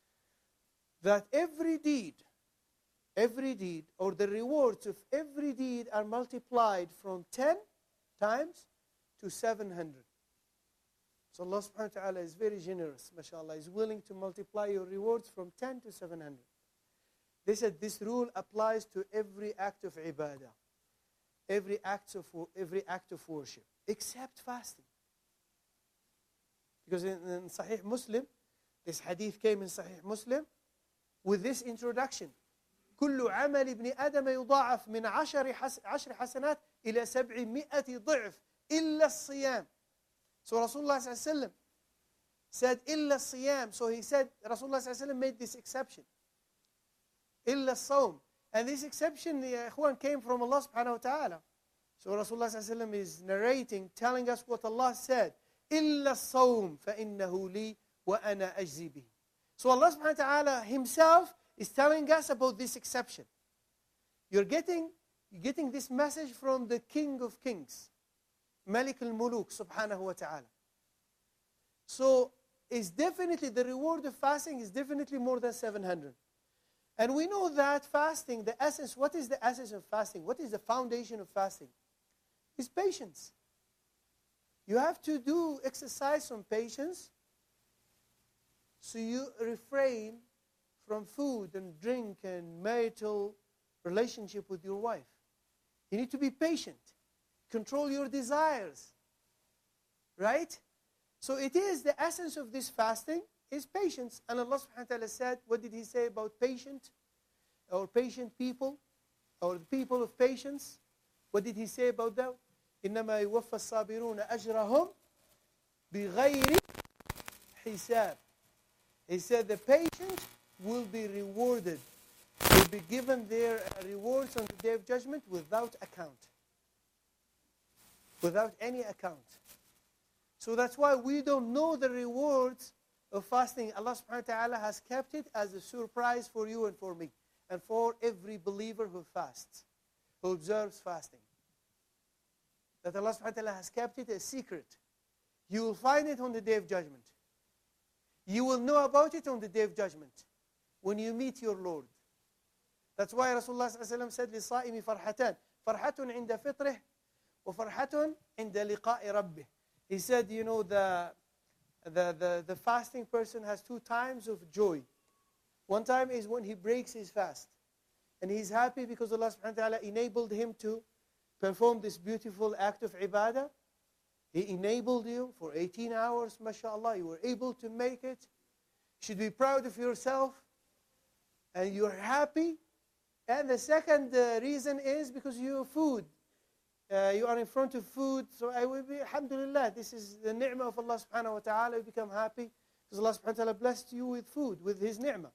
that every deed, every deed, or the rewards of every deed are multiplied from ten times to seven hundred. So Allah subhanahu wa ta'ala is very generous, mashallah. He's willing to multiply your rewards from ten to seven hundred. They said this rule applies to every act of ibadah, every act of, every act of worship, except fasting. Because in, in Sahih Muslim, this hadith came in Sahih Muslim with this introduction. كل عمل ابن آدم يضاعف من عشر عشر حسنات إلى سبعمائة ضعف إلا الصيام. So Rasulullah sallallahu alaihi wasallam said إلا الصيام. So he said, Rasulullah sallallahu alaihi wasallam made this exception. إلا الصوم. And this exception, the ikhwan, came from Allah subhanahu wa ta'ala. So Rasulullah sallallahu alaihi wasallam is narrating, telling us what Allah said. إلا الصوم فإنه لي وأنا أجزي به. So Allah subhanahu wa ta'ala himself is telling us about this exception. You're getting, you're getting this message from the King of Kings, Malik al-Muluk subhanahu wa ta'ala. So it's definitely, the reward of fasting is definitely more than seven hundred. And we know that fasting, the essence, what is the essence of fasting? What is the foundation of fasting? It's patience. You have to do exercise on patience, so you refrain from food and drink and marital relationship with your wife. You need to be patient. Control your desires. Right? So it is the essence of this fasting is patience. And Allah subhanahu wa ta'ala said, what did He say about patience? or patient people, or the people of patience, what did he say about them? إِنَّمَا يُوَفَّى الصَّابِرُونَ أَجْرَهُمْ بِغَيْرِ حِسَابٍ. He said the patient will be rewarded, will be given their rewards on the Day of Judgment without account. Without any account. So that's why we don't know the rewards of fasting. Allah subhanahu wa ta'ala has kept it as a surprise for you and for me, and for every believer who fasts, who observes fasting. That Allah subhanahu wa ta'ala has kept it a secret. You will find it on the Day of Judgment. You will know about it on the Day of Judgment, when you meet your Lord. That's why Rasulullah sallallahu alayhi wa sallam said, لِلصَّائِمِ فَرْحَتَانِ فَرْحَةٌ عِنْدَ فِطْرِهِ وَفَرْحَةٌ عِنْدَ لِقَاءِ رَبِّهِ. He said, you know, the, the, the, the fasting person has two times of joy. One time is when he breaks his fast. And he's happy because Allah subhanahu wa ta'ala enabled him to perform this beautiful act of ibadah. He enabled you for eighteen hours, mashallah. You were able to make it. You should be proud of yourself. And you're happy. And the second uh, reason is because you have food. Uh, you are in front of food. So I will be, alhamdulillah, this is the ni'mah of Allah subhanahu wa ta'ala. You become happy because Allah subhanahu wa ta'ala blessed you with food, with His ni'mah.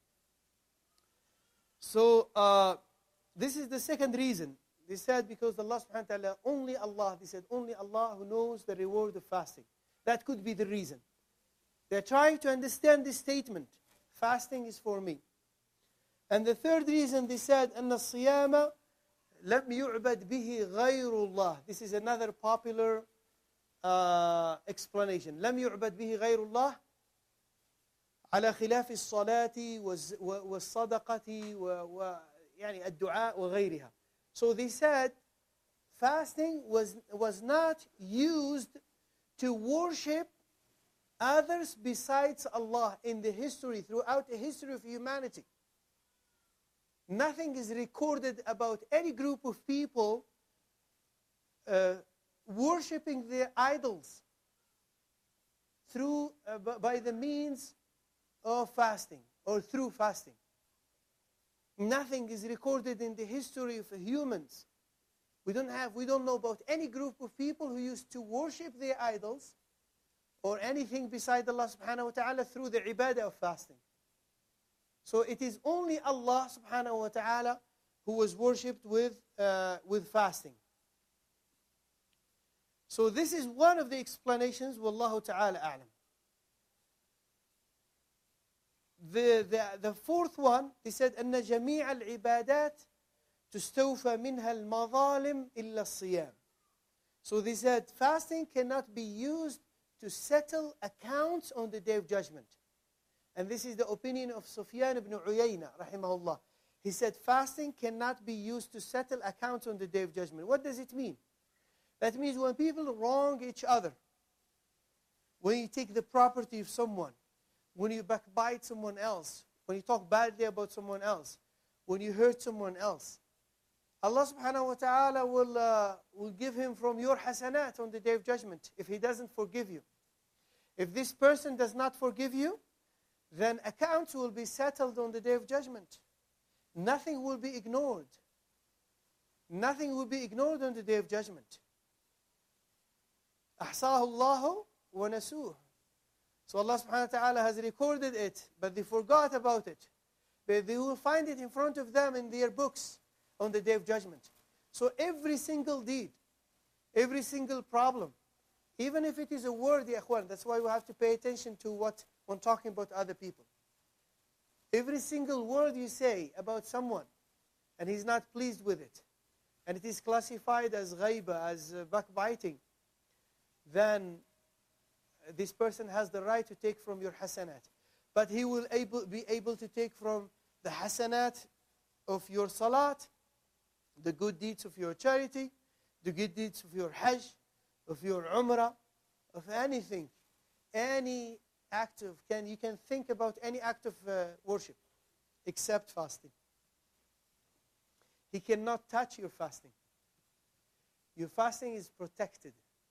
So uh, this is the second reason. They said because Allah subhanahu wa ta'ala, only Allah, they said only Allah who knows the reward of fasting. That could be the reason. They're trying to understand this statement. Fasting is for me. And the third reason they said, أن الصيام لم يعبد به غير الله. This is another popular uh, explanation. لم يعبد به غير الله على خلاف الصلاة والصدقة ويعني الدعاء وغيرها. So they said fasting was, was not used to worship others besides Allah in the history, throughout the history of humanity. Nothing is recorded about any group of people uh, worshipping their idols through uh, by the means of fasting or through fasting. Nothing is recorded in the history of humans. We don't have, we don't know about any group of people who used to worship their idols or anything beside Allah subhanahu wa ta'ala through the ibadah of fasting. So it is only Allah subhanahu wa ta'ala who was worshipped with, uh, with fasting. So this is one of the explanations, wallahu ta'ala a'lam. The, the, the fourth one, he said, أن جميع العبادات تستوفى منها المظالم إلا الصيام. So they said, fasting cannot be used to settle accounts on the Day of Judgment. And this is the opinion of Sufyan ibn Uyayna, rahimahullah. He said, fasting cannot be used to settle accounts on the Day of Judgment. What does it mean? That means when people wrong each other, when you take the property of someone, when you backbite someone else, when you talk badly about someone else, when you hurt someone else, Allah subhanahu wa ta'ala will, uh, will give him from your hasanat on the Day of Judgment if he doesn't forgive you. If this person does not forgive you, then accounts will be settled on the Day of Judgment. Nothing will be ignored. Nothing will be ignored on the Day of Judgment. أحصاه الله ونسوه. So Allah subhanahu wa ta'ala has recorded it, but they forgot about it. But they will find it in front of them in their books on the Day of Judgment. So every single deed, every single problem, even if it is a word, ya akhwan, that's why we have to pay attention to what when talking about other people. Every single word you say about someone, and he's not pleased with it, and it is classified as ghaiba, as uh, backbiting, then this person has the right to take from your hasanat. But he will able, be able to take from the hasanat of your salat, the good deeds of your charity, the good deeds of your hajj, of your umrah, of anything. Any act of, can, you can think about any act of uh, worship, except fasting. He cannot touch your fasting. Your fasting is protected.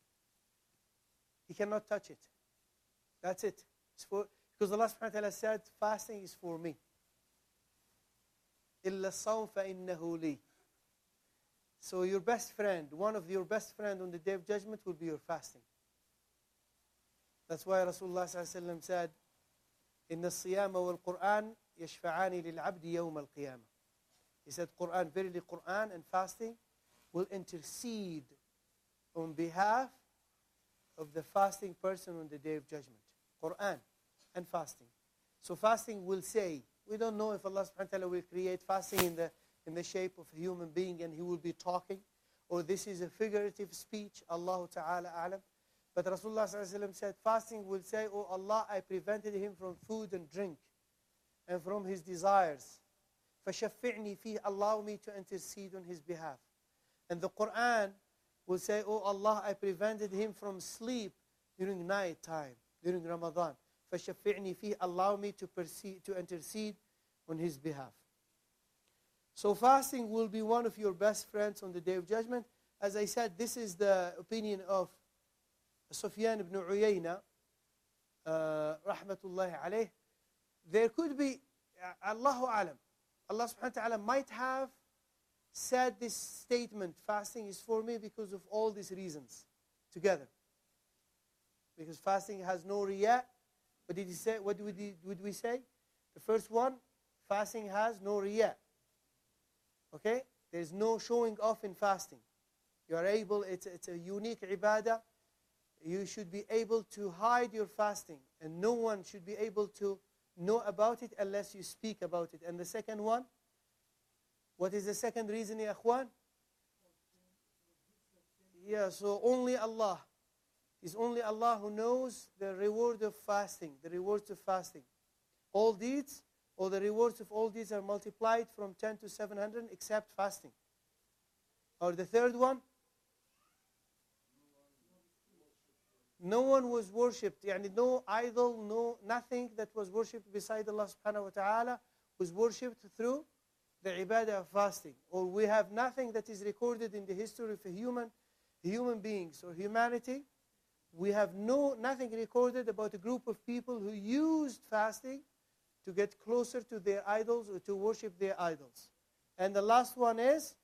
He cannot touch it. That's it. It's for, because Allah subhanahu wa ta'ala said, fasting is for me. إِلَّا الصَّوْمَ فَإِنَّهُ لِي. So your best friend, one of your best friend on the day of judgment will be your fasting. That's why Rasulullah sallallahu alaihi wasallam said, إِنَّ الصِّيَامَ وَالْقُرْآنِ يَشْفَعَانِ لِلْعَبْدِ يَوْمَ الْقِيَامَةِ. He said, Quran, verily Quran and fasting will intercede on behalf of the fasting person on the day of judgment. Quran and fasting. So fasting will say, we don't know if Allah subhanahu wa ta'ala will create fasting in the, in the shape of a human being and he will be talking, or this is a figurative speech, Allah ta'ala a'lam. But Rasulullah sallallahu alaihi wasallam said, fasting will say, oh Allah, I prevented him from food and drink and from his desires. فَشَفِّعْنِي فِيهِ, allow me to intercede on his behalf. And the Quran will say, oh Allah, I prevented him from sleep during night time, during Ramadan. فَشَفِّعْنِي فِيهِ, allow me to, perceive, to intercede on his behalf. So fasting will be one of your best friends on the Day of Judgment. As I said, this is the opinion of Sufyan ibn Uyayna, uh, rahmatullahi alayh. There could be, uh, Allahu alam, Allah subhanahu wa ta'ala might have said this statement, fasting is for me because of all these reasons together. Because fasting has no riya. What did he say? What would, he, would we say? The first one, fasting has no riya. Okay? There's no showing off in fasting. You are able, it's, it's a unique ibadah. You should be able to hide your fasting, and no one should be able to know about it unless you speak about it. And the second one, what is the second reason, ya akhwan? Yeah, so only Allah. It's only Allah who knows the reward of fasting, the rewards of fasting. All deeds, or the rewards of all deeds are multiplied from ten to seven hundred except fasting. Or the third one, no one was worshipped, yani no idol, no nothing that was worshipped beside Allah subhanahu wa ta'ala was worshipped through the ibadah of fasting. Or we have nothing that is recorded in the history of a human, human beings or humanity. We have no nothing recorded about a group of people who used fasting to get closer to their idols or to worship their idols. And the last one is,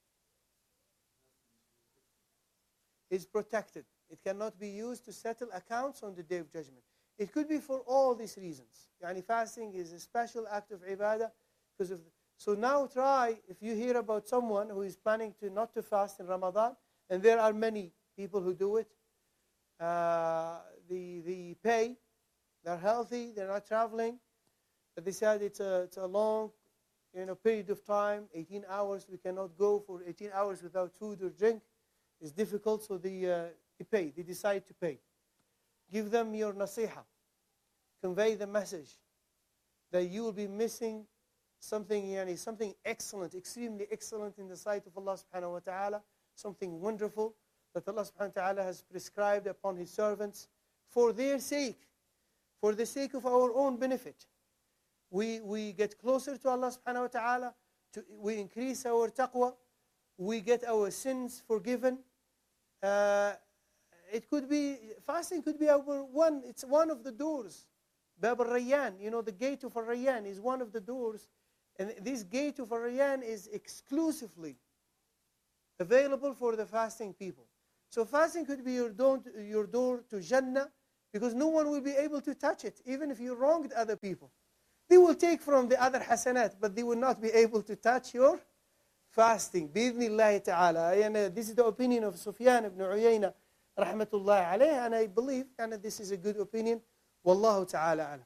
is protected. It cannot be used to settle accounts on the Day of Judgment. It could be for all these reasons. Yani fasting is a special act of ibadah because of. The, so now try, if you hear about someone who is planning to not to fast in Ramadan, and there are many people who do it. Uh, the the pay, they're healthy, they're not traveling, but they said it's a it's a long, you know, period of time, eighteen hours. We cannot go for eighteen hours without food or drink. It's difficult, so the. Uh, They pay. They decide to pay. Give them your nasiha. Convey the message that you will be missing something, yani, something excellent, extremely excellent in the sight of Allah subhanahu wa ta'ala, something wonderful that Allah subhanahu wa ta'ala has prescribed upon His servants for their sake, for the sake of our own benefit. We, we get closer to Allah subhanahu wa ta'ala, to, we increase our taqwa, we get our sins forgiven. Uh, It could be, fasting could be our one, it's one of the doors. Bab al-Rayyan, you know, the gate of al-Rayyan is one of the doors. And this gate of al-Rayyan is exclusively available for the fasting people. So fasting could be your door, your door to Jannah, because no one will be able to touch it, even if you wronged other people. They will take from the other hasanat, but they will not be able to touch your fasting. Bi-idhnillahi ta'ala. And uh, this is the opinion of Sufyan ibn Uyayna, rahmatullahi alayh, and I believe and this is a good opinion. Wallahu ta'ala alam.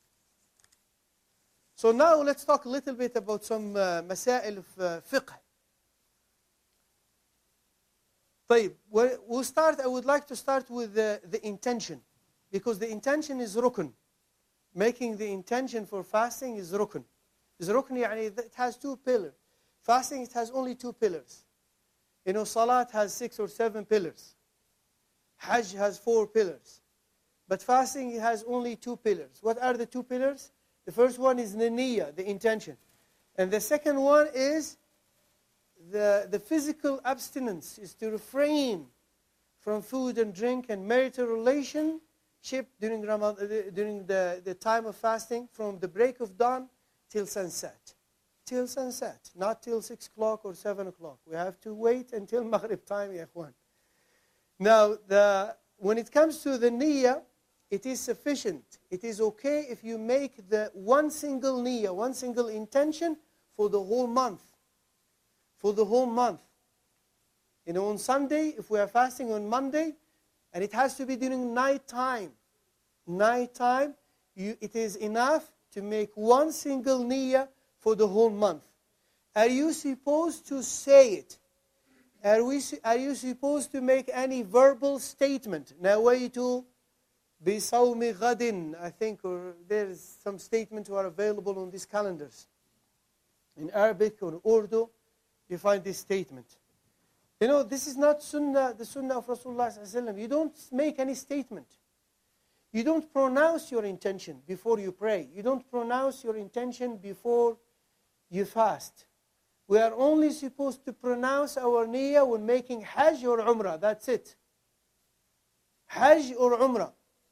So now let's talk a little bit about some uh, masail of uh, fiqh. طيب, we'll start, I would like to start with the, the intention, because the intention is rukn. Making the intention for fasting is rukn. Is rukn, يعني, it has two pillars. Fasting, it has only two pillars. You know, salat has six or seven pillars. Hajj has four pillars. But fasting has only two pillars. What are the two pillars? The first one is the niyyah, the intention. And the second one is the, the physical abstinence, is to refrain from food and drink and marital relationship during, Ramadan, during the, the time of fasting, from the break of dawn till sunset. till sunset, not till six o'clock or seven o'clock. We have to wait until Maghrib time, ya ikhwan. Now, the, when it comes to the niyyah, it is sufficient. It is okay if you make the one single niyyah, one single intention for the whole month. For the whole month. You know, on Sunday, if we are fasting on Monday, and it has to be during night time. Night time, you, it is enough to make one single niyyah for the whole month. Are you supposed to say it? Are, we, are you supposed to make any verbal statement? Nawaitu bisawmi ghadin, I think, or there's some statements who are available on these calendars. In Arabic or Urdu, you find this statement. You know, this is not sunnah, the sunnah of Rasulullah sallallahu alaihi wasallam. You don't make any statement. You don't pronounce your intention before you pray. You don't pronounce your intention before you fast. We are only supposed to pronounce our niyyah when making Hajj or Umrah. That's it. Hajj or Umrah.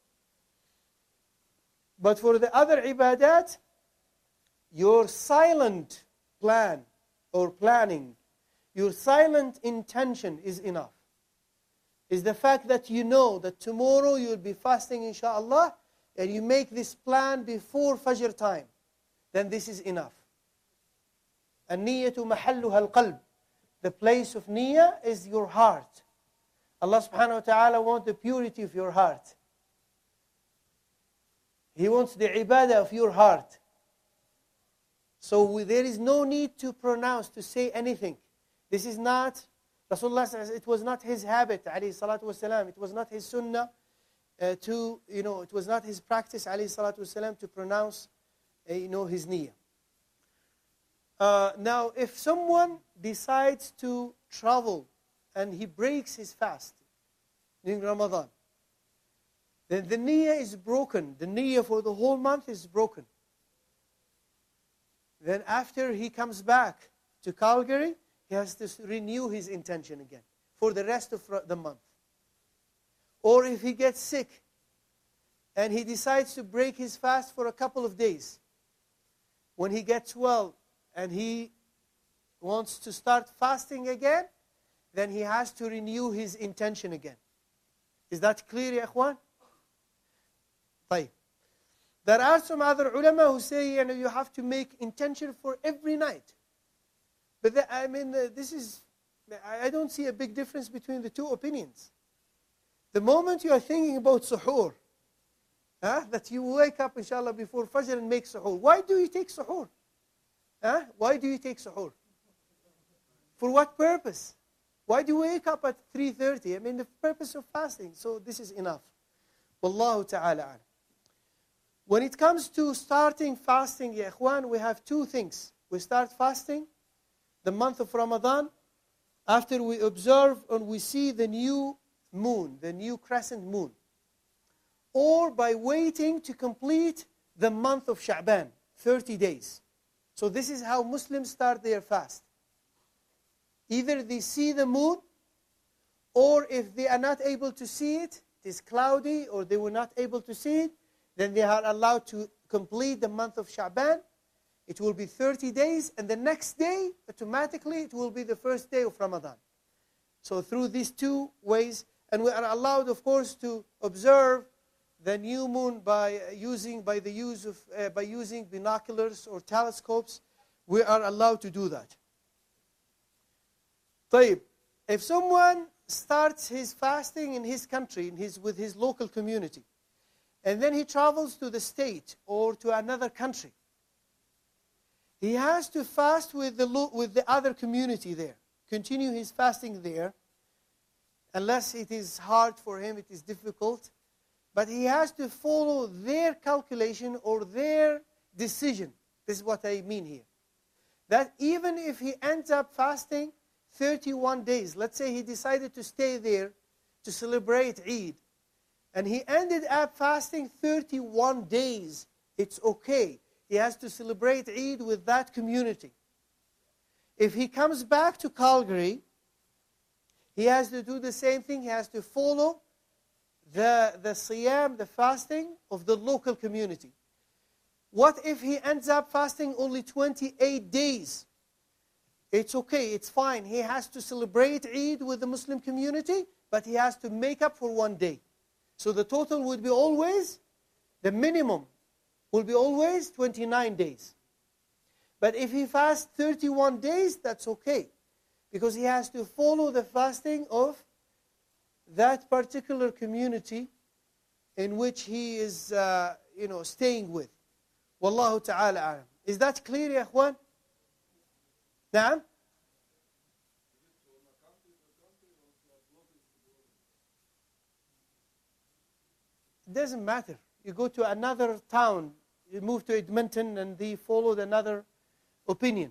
But for the other ibadat, your silent plan or planning, your silent intention is enough. Is the fact that you know that tomorrow you will be fasting inshallah, and you make this plan before Fajr time, then this is enough. النية محلها القلب. The place of niyyah is your heart. Allah subhanahu wa ta'ala wants the purity of your heart. He wants the ibadah of your heart. So we, there is no need to pronounce, to say anything. This is not, Rasulullah says, it was not his habit, alayhi salatu wasalam. It was not his sunnah uh, to, you know, it was not his practice, alayhi salatu wasalam, to pronounce, uh, you know, his niyyah. Uh, now, if someone decides to travel and he breaks his fast during Ramadan, then the niyyah is broken. The niyyah for the whole month is broken. Then after he comes back to Calgary, he has to renew his intention again for the rest of the month. Or if he gets sick and he decides to break his fast for a couple of days, when he gets well and he wants to start fasting again, then he has to renew his intention again. Is that clear, ya ikhwan? طيب. There are some other ulama who say, you know, you have to make intention for every night. But the, I mean, uh, this is, I don't see a big difference between the two opinions. The moment you are thinking about suhoor, huh, that you wake up, inshallah, before Fajr and make suhoor. Why do you take suhoor? Huh? Why do you take suhoor? For what purpose? Why do you wake up at three thirty? I mean, the purpose of fasting. So this is enough. Wallahu ta'ala alam. When it comes to starting fasting, ya ikhwan, we have two things. We start fasting the month of Ramadan after we observe and we see the new moon, the new crescent moon. Or by waiting to complete the month of Sha'ban, thirty days. So this is how Muslims start their fast. Either they see the moon, or if they are not able to see it, it is cloudy, or they were not able to see it, then they are allowed to complete the month of Sha'ban. It will be thirty days, and the next day, automatically, it will be the first day of Ramadan. So through these two ways, and we are allowed, of course, to observe the new moon by using by the use of uh, by using binoculars or telescopes. We are allowed to do that. طيب, if someone starts his fasting in his country, in his with his local community, and then he travels to the state or to another country, he has to fast with the with the other community there. Continue his fasting there, unless it is hard for him, it is difficult. But he has to follow their calculation or their decision. This is what I mean here. That even if he ends up fasting thirty-one days, let's say he decided to stay there to celebrate Eid, and he ended up fasting thirty-one days, it's okay. He has to celebrate Eid with that community. If he comes back to Calgary, he has to do the same thing. He has to follow the, the siyam, the fasting of the local community. What if he ends up fasting only twenty-eight days? It's okay, it's fine. He has to celebrate Eid with the Muslim community, but he has to make up for one day. So the total would be always, the minimum will be always twenty-nine days. But if he fasts thirty-one days, that's okay. Because he has to follow the fasting of that particular community in which he is, uh, you know, staying with. Wallahu ta'ala a'lam. Is that clear, ya ikhwan? Naam? It doesn't matter. You go to another town, you move to Edmonton and they followed another opinion.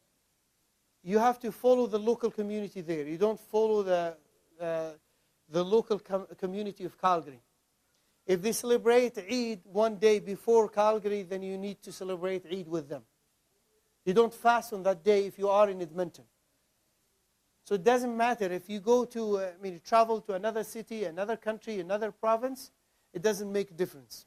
You have to follow the local community there. You don't follow the, uh, the local com community of Calgary. If they celebrate Eid one day before Calgary, then you need to celebrate Eid with them. You don't fast on that day if you are in Edmonton. So it doesn't matter if you go to, uh, I mean, you travel to another city, another country, another province, it doesn't make a difference.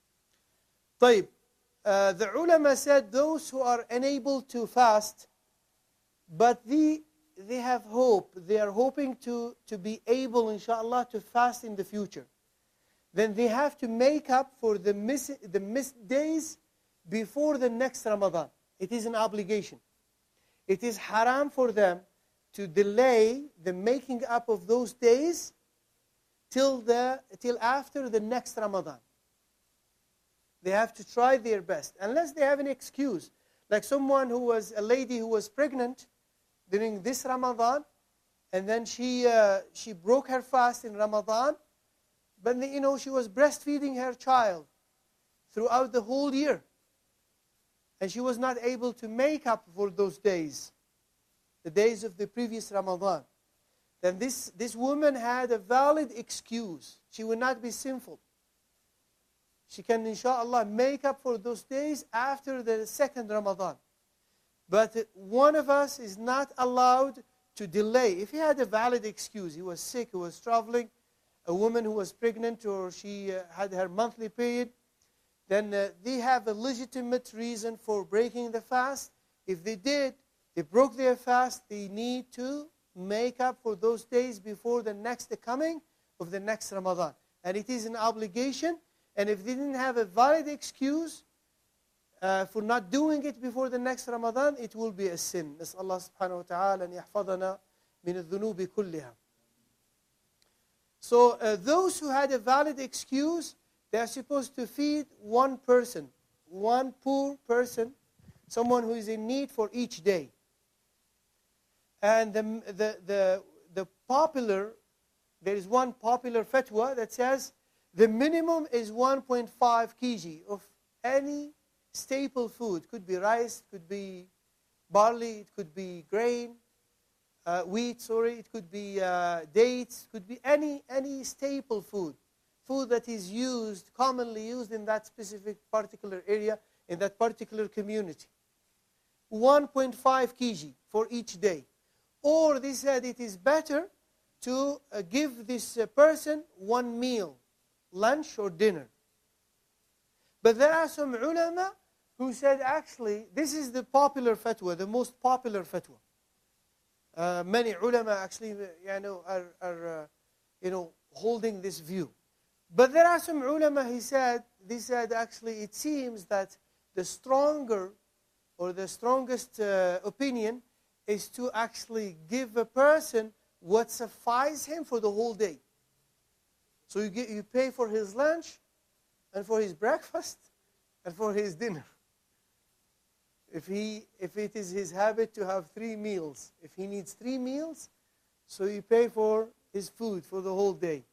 طيب, uh, the ulama said those who are unable to fast, but they, they have hope, they are hoping to, to be able, inshallah, to fast in the future. Then they have to make up for the, miss, the missed days before the next Ramadan. It is an obligation. It is haram for them to delay the making up of those days till, the, till after the next Ramadan. They have to try their best, unless they have an excuse. Like someone who was, a lady who was pregnant during this Ramadan, and then she, uh, she broke her fast in Ramadan, but you know, she was breastfeeding her child throughout the whole year. And she was not able to make up for those days, the days of the previous Ramadan. Then this, this woman had a valid excuse. She would not be sinful. She can, inshallah, make up for those days after the second Ramadan. But one of us is not allowed to delay. If he had a valid excuse, he was sick, he was traveling, a woman who was pregnant, or she uh, had her monthly period, then uh, they have a legitimate reason for breaking the fast. If they did, they broke their fast, they need to make up for those days before the next the coming of the next Ramadan. And it is an obligation. And if they didn't have a valid excuse uh, for not doing it before the next Ramadan, it will be a sin. نسأل الله سبحانه وتعالى أن يحفظنا من الذنوب كلها. So uh, those who had a valid excuse, they are supposed to feed one person, one poor person, someone who is in need for each day. And the, the, the, the popular, there is one popular fatwa that says the minimum is one point five kilograms of any staple food. Could be rice, could be barley, it could be grain, uh, wheat, sorry, it could be uh, dates, could be any, any staple food. Food that is used, commonly used in that specific particular area, in that particular community. one point five kilograms for each day. Or they said it is better to uh, give this uh, person one meal, lunch or dinner. But there are some ulama who said actually, this is the popular fatwa, the most popular fatwa. Uh, many ulama actually you know, are, are uh, you know, holding this view. But there are some ulama, he said, they said actually it seems that the stronger or the strongest uh, opinion is to actually give a person what suffices him for the whole day. So you, get, you pay for his lunch and for his breakfast and for his dinner. If, he, if it is his habit to have three meals, if he needs three meals, so you pay for his food for the whole day.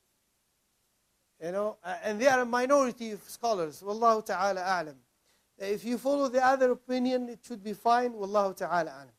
You know, and they are a minority of scholars. Wallahu ta'ala a'lam. If you follow the other opinion, it should be fine. Wallahu ta'ala a'lam.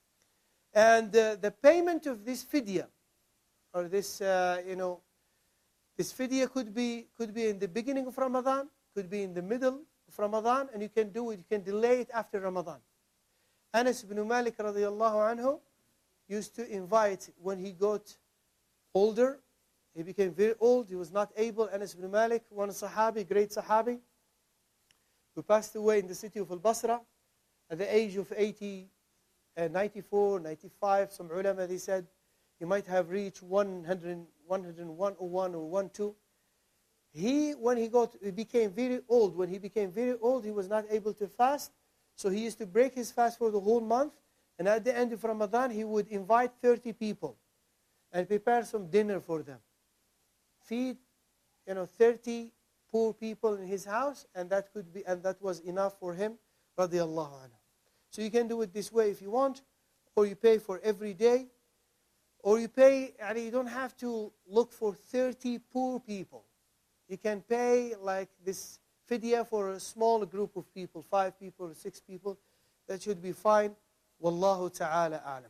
And uh, the payment of this fidya, or this, uh, you know, this fidya could be, could be in the beginning of Ramadan, could be in the middle of Ramadan, and you can do it, you can delay it after Ramadan. Anas ibn Malik radiyallahu anhu used to invite, when he got older, he became very old, he was not able, Anas ibn Malik, one Sahabi, great Sahabi, who passed away in the city of Al-Basra at the age of eighty, uh, ninety-four, ninety-five. Some ulama, they said he might have reached one hundred, one oh one or one oh two. He, when he got, he became very old. When he became very old, he was not able to fast. So he used to break his fast for the whole month. And at the end of Ramadan, he would invite thirty people and prepare some dinner for them. Feed, you know, thirty poor people in his house, and that could be, and that was enough for him, radiallahu anhu. So you can do it this way if you want, or you pay for every day, or you pay, and you don't have to look for thirty poor people. You can pay like this fidya for a small group of people, five people or six people. That should be fine. Wallahu ta'ala a'lam.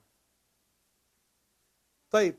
طيب.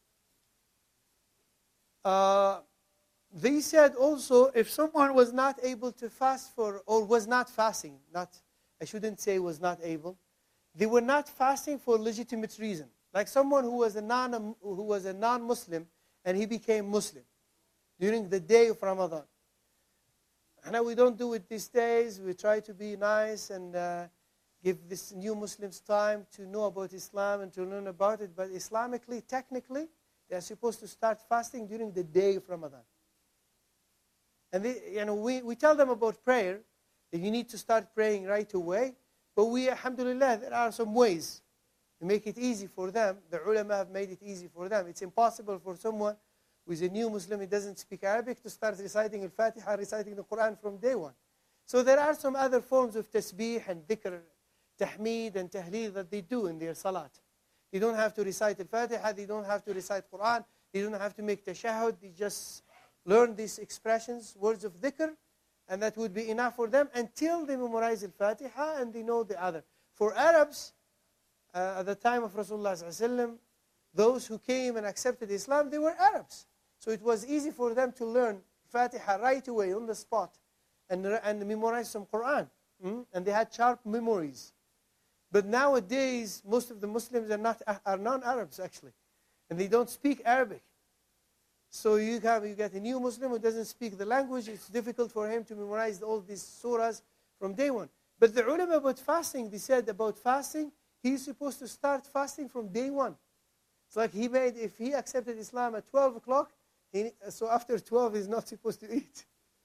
Uh, they said also, if someone was not able to fast for, or was not fasting, not, I shouldn't say was not able, they were not fasting for legitimate reason. Like someone who was a non, who was a non-Muslim and he became Muslim during the day of Ramadan. I know we don't do it these days. We try to be nice and uh, give this new Muslims time to know about Islam and to learn about it. But Islamically, technically, they are supposed to start fasting during the day of Ramadan. And they, you know, we, we tell them about prayer, that you need to start praying right away. But we, alhamdulillah, there are some ways to make it easy for them. The ulama have made it easy for them. It's impossible for someone who is a new Muslim, who doesn't speak Arabic, to start reciting Al-Fatiha, reciting the Quran from day one. So there are some other forms of tasbih and dhikr, tahmeed and tahleel that they do in their salat. They don't have to recite Al-Fatiha, they don't have to recite Quran, they don't have to make tashahhud, they just learn these expressions, words of dhikr, and that would be enough for them until they memorize Al-Fatiha and they know the other. For Arabs, uh, at the time of Rasulullah sallallahu alaihi wasallam, those who came and accepted Islam, they were Arabs. So it was easy for them to learn Fatiha right away on the spot and, and memorize some Quran. Mm? And they had sharp memories. But nowadays, most of the Muslims are not are non-Arabs actually, and they don't speak Arabic. So you have you get a new Muslim who doesn't speak the language. It's difficult for him to memorize all these surahs from day one. But the ulama about fasting, they said about fasting, he's supposed to start fasting from day one. It's like he made, if he accepted Islam at twelve o'clock, he, so after twelve he's not supposed to eat.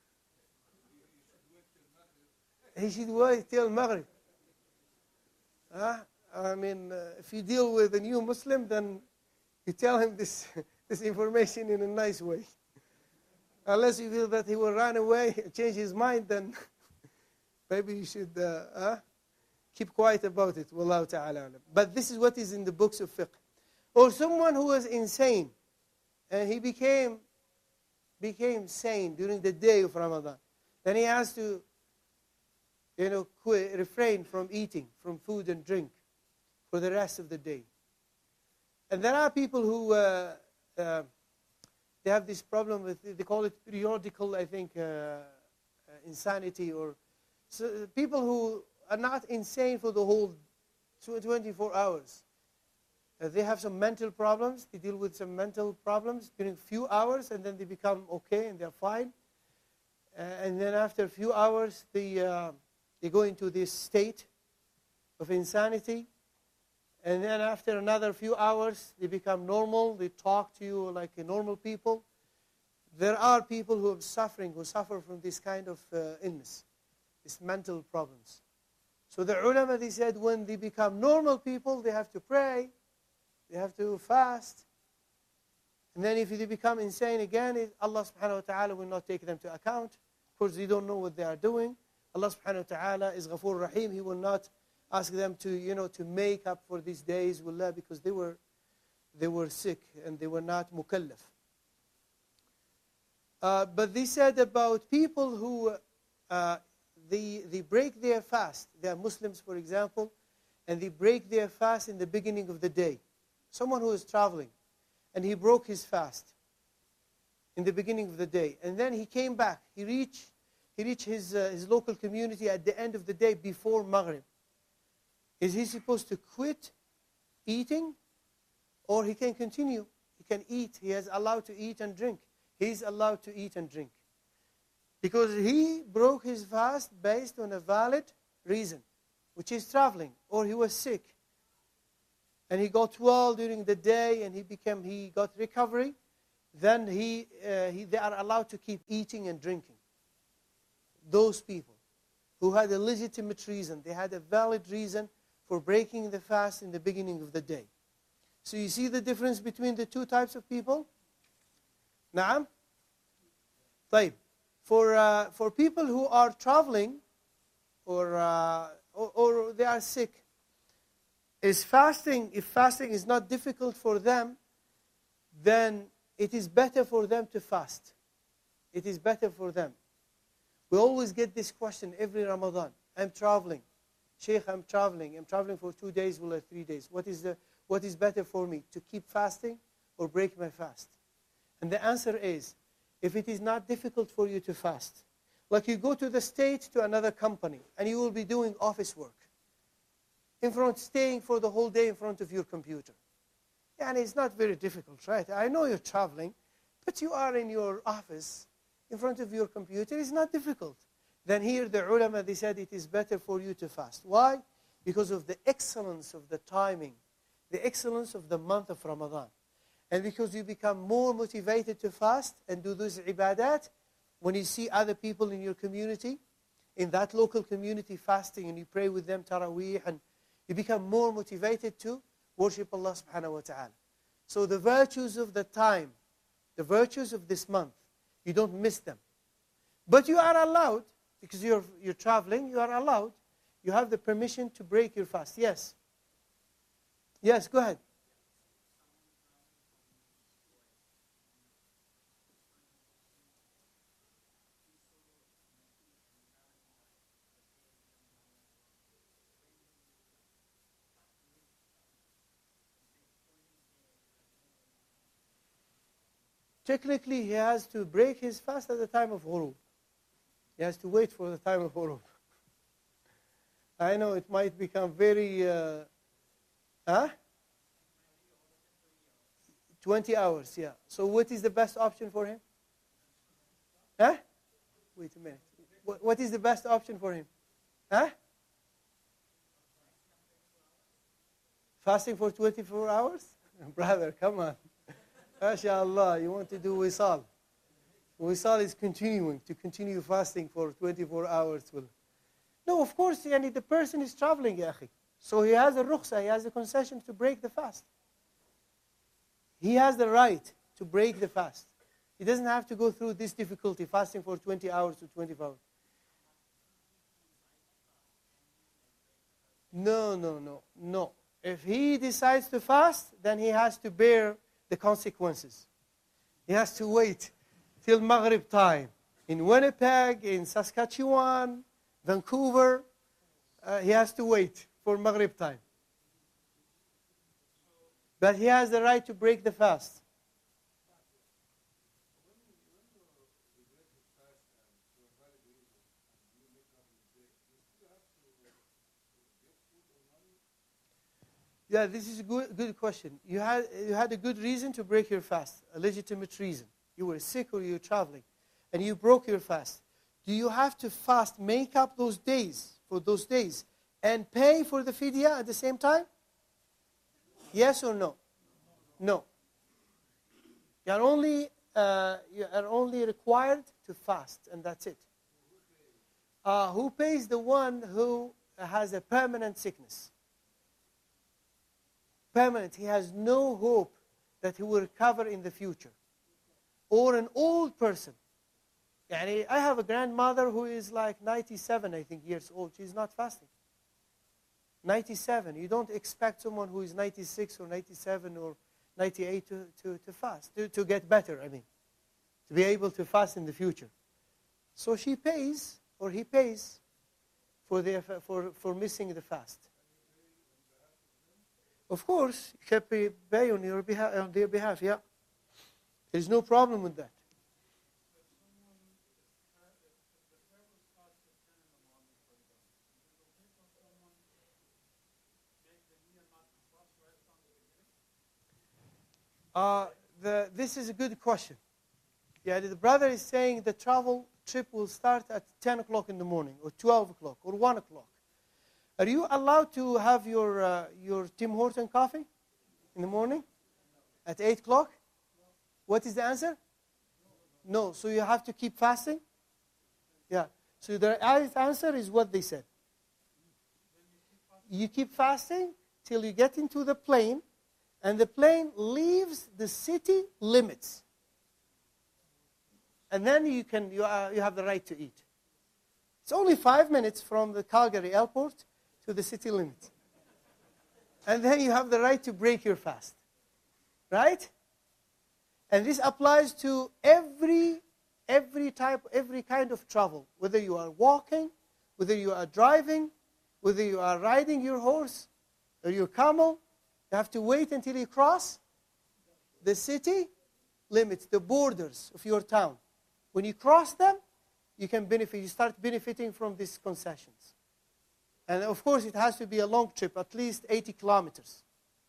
He should wait till Maghrib. Uh, I mean, uh, if you deal with a new Muslim, then you tell him this, this information in a nice way. Unless you feel that he will run away, change his mind, then maybe you should uh, uh, keep quiet about it. Wallahu ta'ala. But this is what is in the books of fiqh. Or someone who was insane, and he became, became sane during the day of Ramadan. Then he has to you know, quit, refrain from eating, from food and drink for the rest of the day. And there are people who, uh, uh, they have this problem with, they call it periodical, I think, uh, uh, insanity, or so people who are not insane for the whole twenty-four hours. Uh, they have some mental problems, they deal with some mental problems during a few hours, and then they become okay and they're fine. Uh, and then after a few hours, they... Uh, They go into this state of insanity. And then after another few hours, they become normal. They talk to you like a normal people. There are people who are suffering, who suffer from this kind of uh, illness, these mental problems. So the ulama, they said, when they become normal people, they have to pray. They have to fast. And then if they become insane again, it, Allah subhanahu wa ta'ala will not take them to account. Of course, they don't know what they are doing. Allah subhanahu wa ta'ala is Ghafoor Rahim. He will not ask them to, you know, to make up for these days, wallah, because they were, they were sick and they were not mukallaf. Uh, but they said about people who, uh, they, they break their fast. They are Muslims, for example, and they break their fast in the beginning of the day. Someone who is traveling, and he broke his fast in the beginning of the day. And then he came back. He reached He reached his, uh, his local community at the end of the day before Maghrib. Is he supposed to quit eating? Or he can continue? He can eat. He is allowed to eat and drink. He is allowed to eat and drink. Because he broke his fast based on a valid reason, which is traveling, or he was sick. And he got well during the day, and he became he got recovery. Then he, uh, he they are allowed to keep eating and drinking. Those people who had a legitimate reason, they had a valid reason for breaking the fast in the beginning of the day. So you see the difference between the two types of people? Naam? طيب. For, uh, for people who are traveling or, uh, or, or they are sick, is fasting, if fasting is not difficult for them, then it is better for them to fast. It is better for them. We always get this question every Ramadan. I'm traveling. Sheikh, I'm traveling. I'm traveling for two days or three days. What is, the, what is better for me, to keep fasting or break my fast? And the answer is, if it is not difficult for you to fast, like you go to the state to another company, and you will be doing office work, in front, staying for the whole day in front of your computer. And it's not very difficult, right? I know you're traveling, but you are in your office, in front of your computer. It's not difficult. Then here the ulama, they said it is better for you to fast. Why? Because of the excellence of the timing, the excellence of the month of Ramadan. And because you become more motivated to fast and do those ibadat, when you see other people in your community, in that local community fasting, and you pray with them Taraweeh, and you become more motivated to worship Allah subhanahu wa ta'ala. So the virtues of the time, the virtues of this month, you don't miss them. But you are allowed, because you're, you're traveling, you are allowed, you have the permission to break your fast. Yes. Yes, go ahead. Technically, he has to break his fast at the time of ghurub. He has to wait for the time of ghurub. I know it might become very... Uh, huh? twenty hours, yeah. So what is the best option for him? Huh? Wait a minute. What, what is the best option for him? Huh? Fasting for twenty-four hours? Brother, come on. MashaAllah, you want to do wisal. Wisal is continuing, to continue fasting for twenty-four hours. No, of course, yani the person is traveling, ya akhi. So he has a rukhsa, he has a concession to break the fast. He has the right to break the fast. He doesn't have to go through this difficulty, fasting for twenty hours to twenty-four hours. No, no, no, no. If he decides to fast, then he has to bear the consequences. He has to wait till Maghrib time. In Winnipeg, in Saskatchewan, Vancouver, uh, he has to wait for Maghrib time. But he has the right to break the fast. Yeah, this is a good, good question. You had, you had a good reason to break your fast, a legitimate reason. You were sick or you were traveling, and you broke your fast. Do you have to fast, make up those days, for those days, and pay for the fidya at the same time? Yes or no? No. You are only, uh, you are only required to fast, and that's it. Uh, who pays the one who has a permanent sickness? Permanent. He has no hope that he will recover in the future. Or an old person. Yani, I have a grandmother who is like ninety-seven, I think, years old. She's not fasting. ninety-seven. You don't expect someone who is ninety-six or ninety-seven or ninety-eight to, to, to fast, to, to get better, I mean, to be able to fast in the future. So she pays, or he pays, for, the, for, for missing the fast. Of course, you can pay, pay on, your behalf, on their behalf, yeah. There's no problem with that. Uh, the, this is a good question. Yeah, the brother is saying the travel trip will start at ten o'clock in the morning, or twelve o'clock, or one o'clock. Are you allowed to have your, uh, your Tim Horton coffee in the morning? At eight o'clock? What is the answer? No. So you have to keep fasting? Yeah. So the right answer is what they said. You keep fasting till you get into the plane, and the plane leaves the city limits. And then you can you, uh, you have the right to eat. It's only five minutes from the Calgary airport to the city limit. And then you have the right to break your fast. Right? And this applies to every every type, every kind of travel. Whether you are walking, whether you are driving, whether you are riding your horse or your camel, you have to wait until you cross the city limits, the borders of your town. When you cross them, you can benefit, you start benefiting from these concessions. And of course, it has to be a long trip, at least eighty kilometers.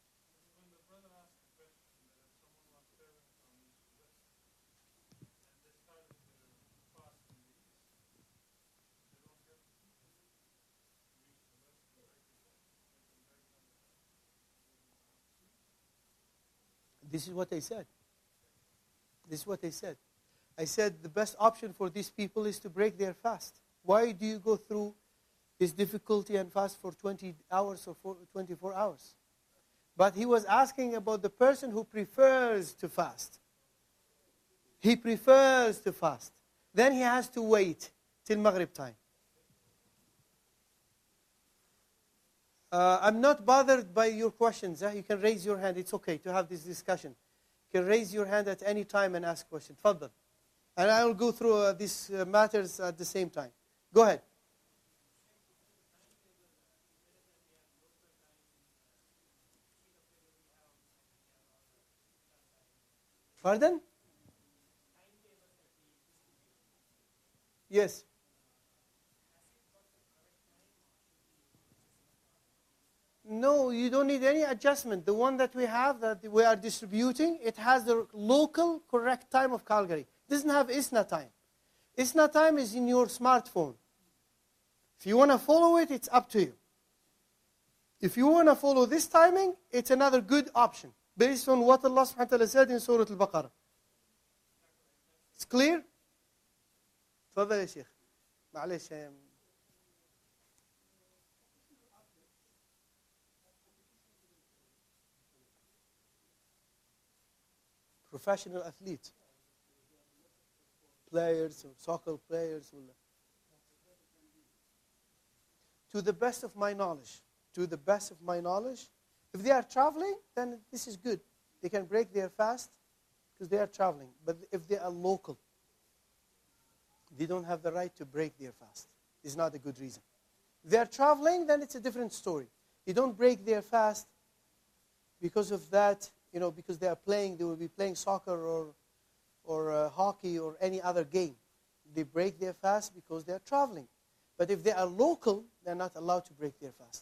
This is what I said. This is what I said. I said the best option for these people is to break their fast. Why do you go through this difficulty and fast for twenty hours or twenty-four hours? But he was asking about the person who prefers to fast. He prefers to fast. Then he has to wait till Maghrib time. Uh, I'm not bothered by your questions. Eh? You can raise your hand. It's okay to have this discussion. You can raise your hand at any time and ask questions. Tfaddal. And I will go through uh, these uh, matters at the same time. Go ahead. Pardon? Yes. No, you don't need any adjustment. The one that we have, that we are distributing, it has the local correct time of Calgary. It doesn't have ISNA time. ISNA time is in your smartphone. If you want to follow it, it's up to you. If you want to follow this timing, it's another good option, based on what Allah subhanahu wa ta'ala said in Surah Al-Baqarah. It's clear? تفضل يا شيخ. معلش. Professional athletes, players or soccer players. To the best of my knowledge, to the best of my knowledge, if they are traveling, then this is good. They can break their fast because they are traveling. But if they are local, they don't have the right to break their fast. It's not a good reason. If they are traveling, then it's a different story. They don't break their fast because of that. You know, because they are playing, they will be playing soccer or, or uh, hockey or any other game. They break their fast because they are traveling. But if they are local, they are not allowed to break their fast.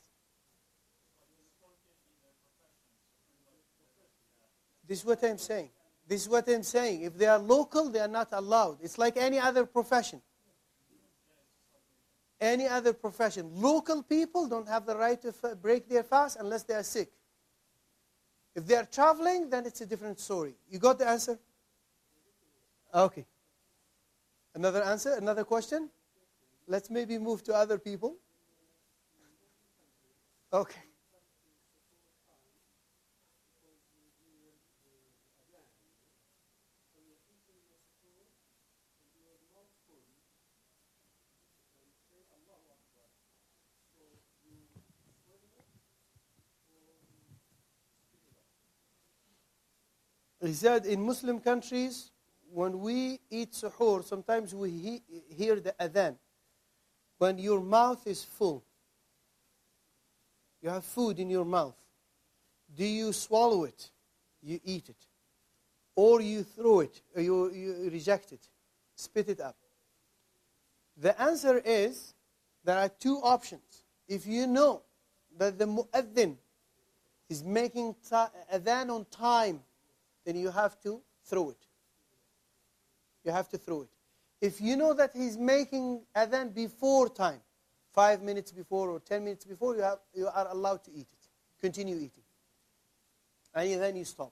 This is what I'm saying. This is what I'm saying. If they are local, they are not allowed. It's like any other profession. Any other profession. Local people don't have the right to f- break their fast unless they are sick. If they are traveling, then it's a different story. You got the answer? Okay. Another answer? Another question? Let's maybe move to other people. Okay. He said in Muslim countries, when we eat suhoor, sometimes we he- hear the adhan. When your mouth is full, you have food in your mouth. Do you swallow it? You eat it. Or you throw it, or you, you reject it, spit it up. The answer is, there are two options. If you know that the mu'adhin is making ta- adhan on time, then you have to throw it. You have to throw it. If you know that he's making adhan before time, five minutes before or ten minutes before, you, have, you are allowed to eat it. Continue eating. And then you stop.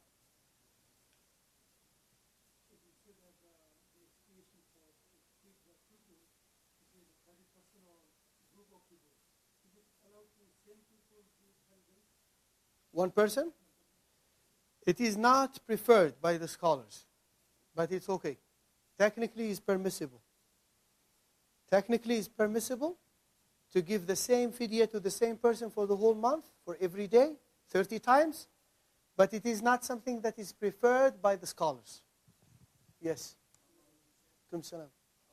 One person? It is not preferred by the scholars, but it's okay. Technically, it's permissible. Technically, it's permissible to give the same fidya to the same person for the whole month, for every day, thirty times, but it is not something that is preferred by the scholars. Yes. Alaikum salam.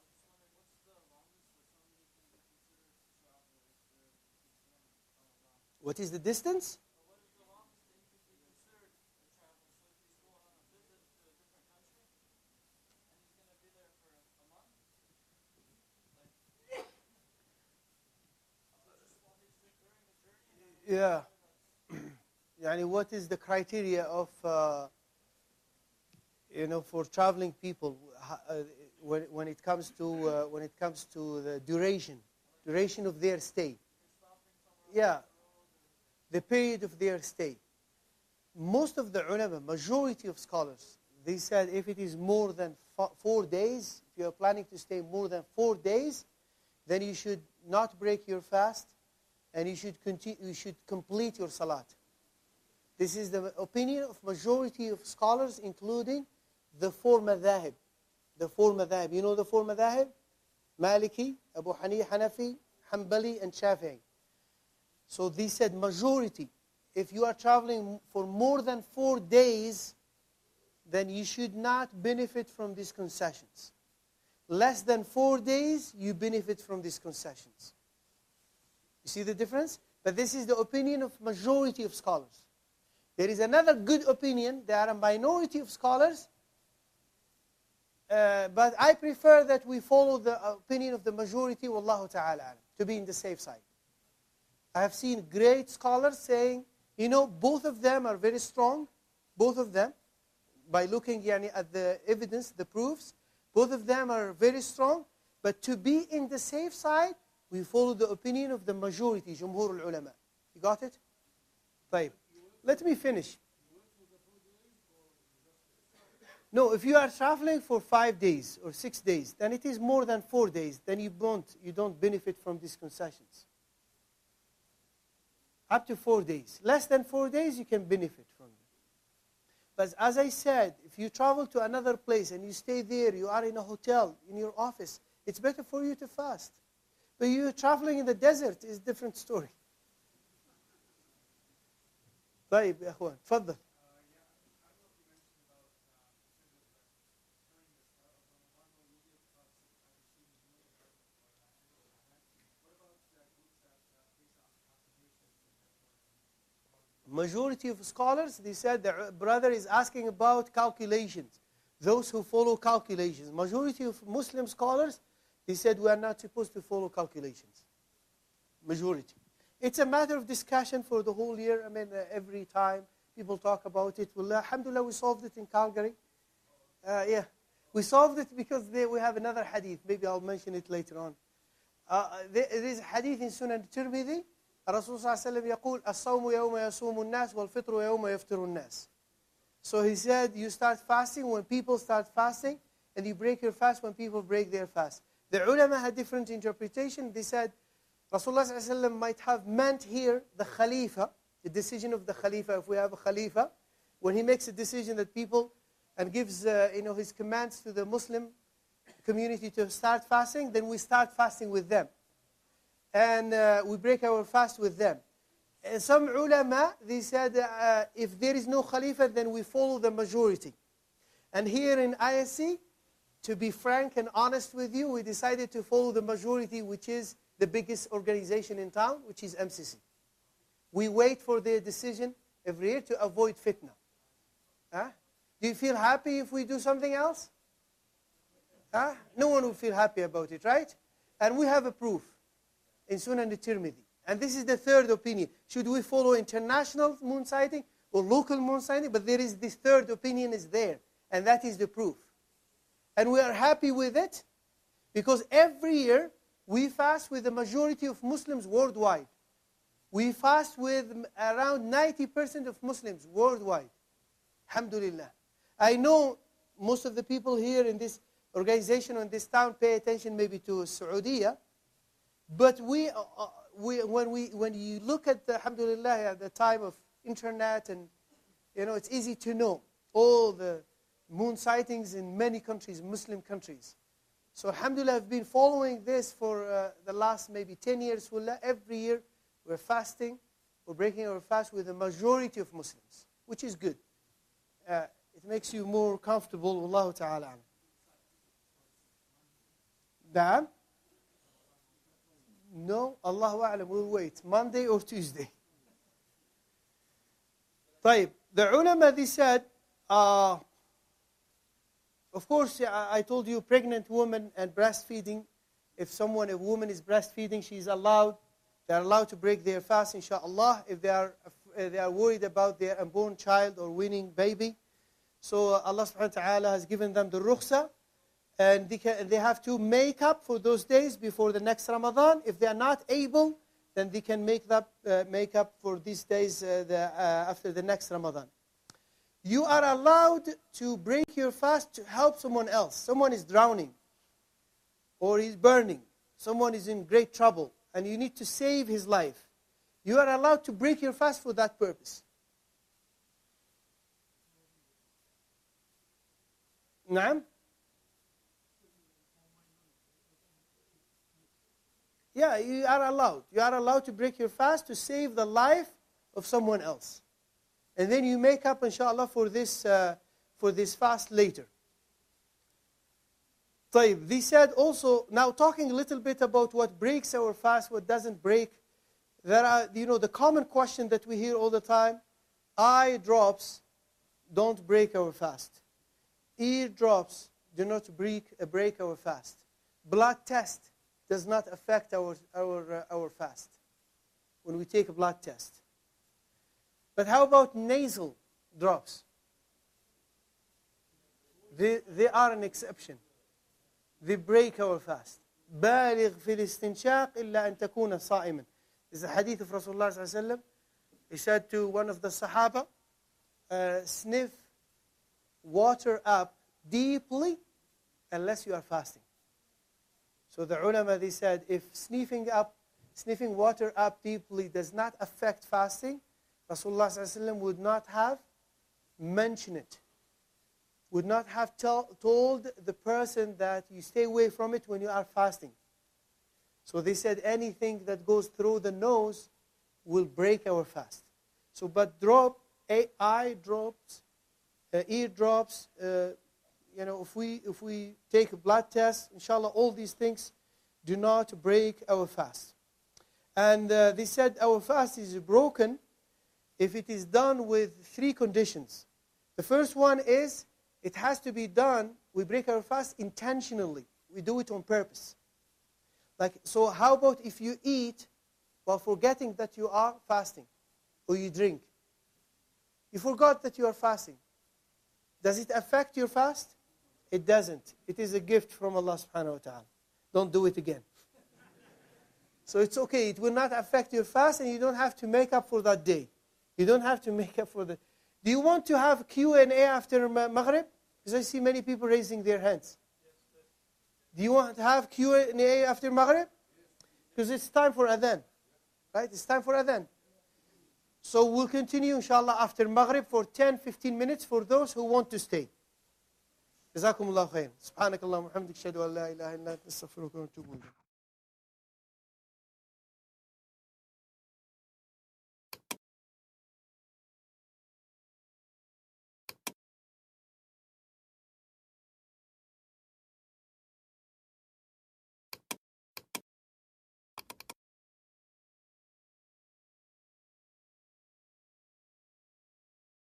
What is the distance? Yeah. Yani what is the criteria of, uh, you know, for traveling people uh, when, when it comes to uh, when it comes to the duration, duration of their stay? Yeah, the period of their stay. Most of the ulama, majority of scholars, they said if it is more than four days, if you are planning to stay more than four days, then you should not break your fast. And you should continue, you should complete your salat. This is the opinion of majority of scholars, including the four madhahib. The four madhahib. You know the four madhahib? Maliki, Abu Hanifa, Hanafi, Hanbali, and Shafi'i. So they said majority. If you are traveling for more than four days, then you should not benefit from these concessions. Less than four days, you benefit from these concessions. You see the difference? But this is the opinion of majority of scholars. There is another good opinion. There are a minority of scholars. Uh, but I prefer that we follow the opinion of the majority, wallahu ta'ala, to be in the safe side. I have seen great scholars saying, you know, both of them are very strong. Both of them, by looking yani, at the evidence, the proofs, both of them are very strong. But to be in the safe side, we follow the opinion of the majority, Jumhur al-Ulama. You got it? طيب. Let me finish. No, if you are traveling for five days or six days, then it is more than four days. Then you don't, you don't benefit from these concessions. Up to four days. Less than four days, you can benefit from them. But as I said, if you travel to another place and you stay there, you are in a hotel, in your office, it's better for you to fast. But you traveling in the desert is a different story. طيب يا أخوان تفضل. Majority of scholars, they said the brother is asking about calculations. Those who follow calculations. Majority of Muslim scholars, they said we are not supposed to follow calculations. Majority. It's a matter of discussion for the whole year. I mean, uh, every time people talk about it. Well, alhamdulillah, we solved it in Calgary. Uh, yeah, we solved it because they, we have another hadith. Maybe I'll mention it later on. Uh, there is a hadith in Sunan Tirmidhi. Rasul sallallahu alayhi wa sallam يقول الصوم يوم يصوم الناس والفطر يوم يفطر الناس. So he said, you start fasting when people start fasting, and you break your fast when people break their fast. The ulama had different interpretation. They said, Rasulullah sallallahu alayhi wa sallam might have meant here the Khalifa, the decision of the Khalifa, if we have a Khalifa, when he makes a decision that people, and gives uh, you know, his commands to the Muslim community to start fasting, then we start fasting with them. And uh, we break our fast with them. And some ulama, they said, uh, if there is no Khalifa, then we follow the majority. And here in I S C, to be frank and honest with you, we decided to follow the majority, which is the biggest organization in town, which is M C C. We wait for their decision every year to avoid fitna. Huh? Do you feel happy if we do something else? Huh? No one will feel happy about it, right? And we have a proof in Sunan al-Tirmidhi. And this is the third opinion. Should we follow international moon sighting or local moon sighting? But there is this third opinion is there. And that is the proof. And we are happy with it. Because every year, we fast with the majority of Muslims worldwide. We fast with around ninety percent of Muslims worldwide. Alhamdulillah. I know most of the people here in this organization or in this town pay attention maybe to Saudi. But we, uh, we, when, we, when you look at, the, alhamdulillah, at the time of internet, and you know, it's easy to know all the moon sightings in many countries, Muslim countries. So alhamdulillah, I've been following this for uh, the last maybe ten years. Every year we're fasting, we're breaking our fast with the majority of Muslims, which is good. Uh, it makes you more comfortable, Wallahu ta'ala. Naam? No, Allahu A'lam, we'll wait. Monday or Tuesday. طيب, the ulama, they said, uh, of course, I told you pregnant women and breastfeeding. If someone, a woman is breastfeeding, she's allowed, they're allowed to break their fast, inshallah, if they are, if they are worried about their unborn child or weaning baby. So Allah subhanahu wa ta'ala has given them the rukhsa, and they, can, they have to make up for those days before the next Ramadan. If they are not able, then they can make, that, uh, make up for these days uh, the, uh, after the next Ramadan. You are allowed to break your fast to help someone else. Someone is drowning, or he's burning. Someone is in great trouble, and you need to save his life. You are allowed to break your fast for that purpose. Naam? Yeah, you are allowed. You are allowed to break your fast to save the life of someone else. And then you make up, inshallah, for this, uh, for this fast later. طيب, they said also, now talking a little bit about what breaks our fast, what doesn't break. There are, you know, the common question that we hear all the time, eye drops don't break our fast. Ear drops do not break, uh, break our fast. Blood test does not affect our, our, uh, our fast when we take a blood test. But how about nasal drops? They, they are an exception. They break our fast. بالغ في الاستنشاق إلا أن تكون صائما. This is a hadith of Rasulullah sallallahu alaihi wasallam. He said to one of the Sahaba, uh, sniff water up deeply unless you are fasting. So the ulama, they said, if sniffing up, sniffing water up deeply does not affect fasting, Rasulullah sallallahu alaihi wasallam would not have mentioned it, would not have tell, told the person that you stay away from it when you are fasting. So they said anything that goes through the nose will break our fast. So, but drop, eye drops, uh, ear drops, uh, you know, if we, if we take a blood test, inshallah, all these things do not break our fast. And uh, they said our fast is broken if it is done with three conditions. The first one is, it has to be done, we break our fast intentionally. We do it on purpose. Like, so how about if you eat while forgetting that you are fasting, or you drink? You forgot that you are fasting. Does it affect your fast? It doesn't. It is a gift from Allah subhanahu wa ta'ala. Don't do it again. So it's okay. It will not affect your fast, and you don't have to make up for that day. You don't have to make up for the... Do you want to have Q and A after Maghrib? Because I see many people raising their hands. Do you want to have Q and A after Maghrib? Because it's time for Adhan. Right? It's time for Adhan. So we'll continue, inshallah, after Maghrib for ten, fifteen minutes for those who want to stay. جزاكم الله خير. سبحانك اللهم وبحمدك اشهد ان لا اله الا انت استغفرك واتوب اليك.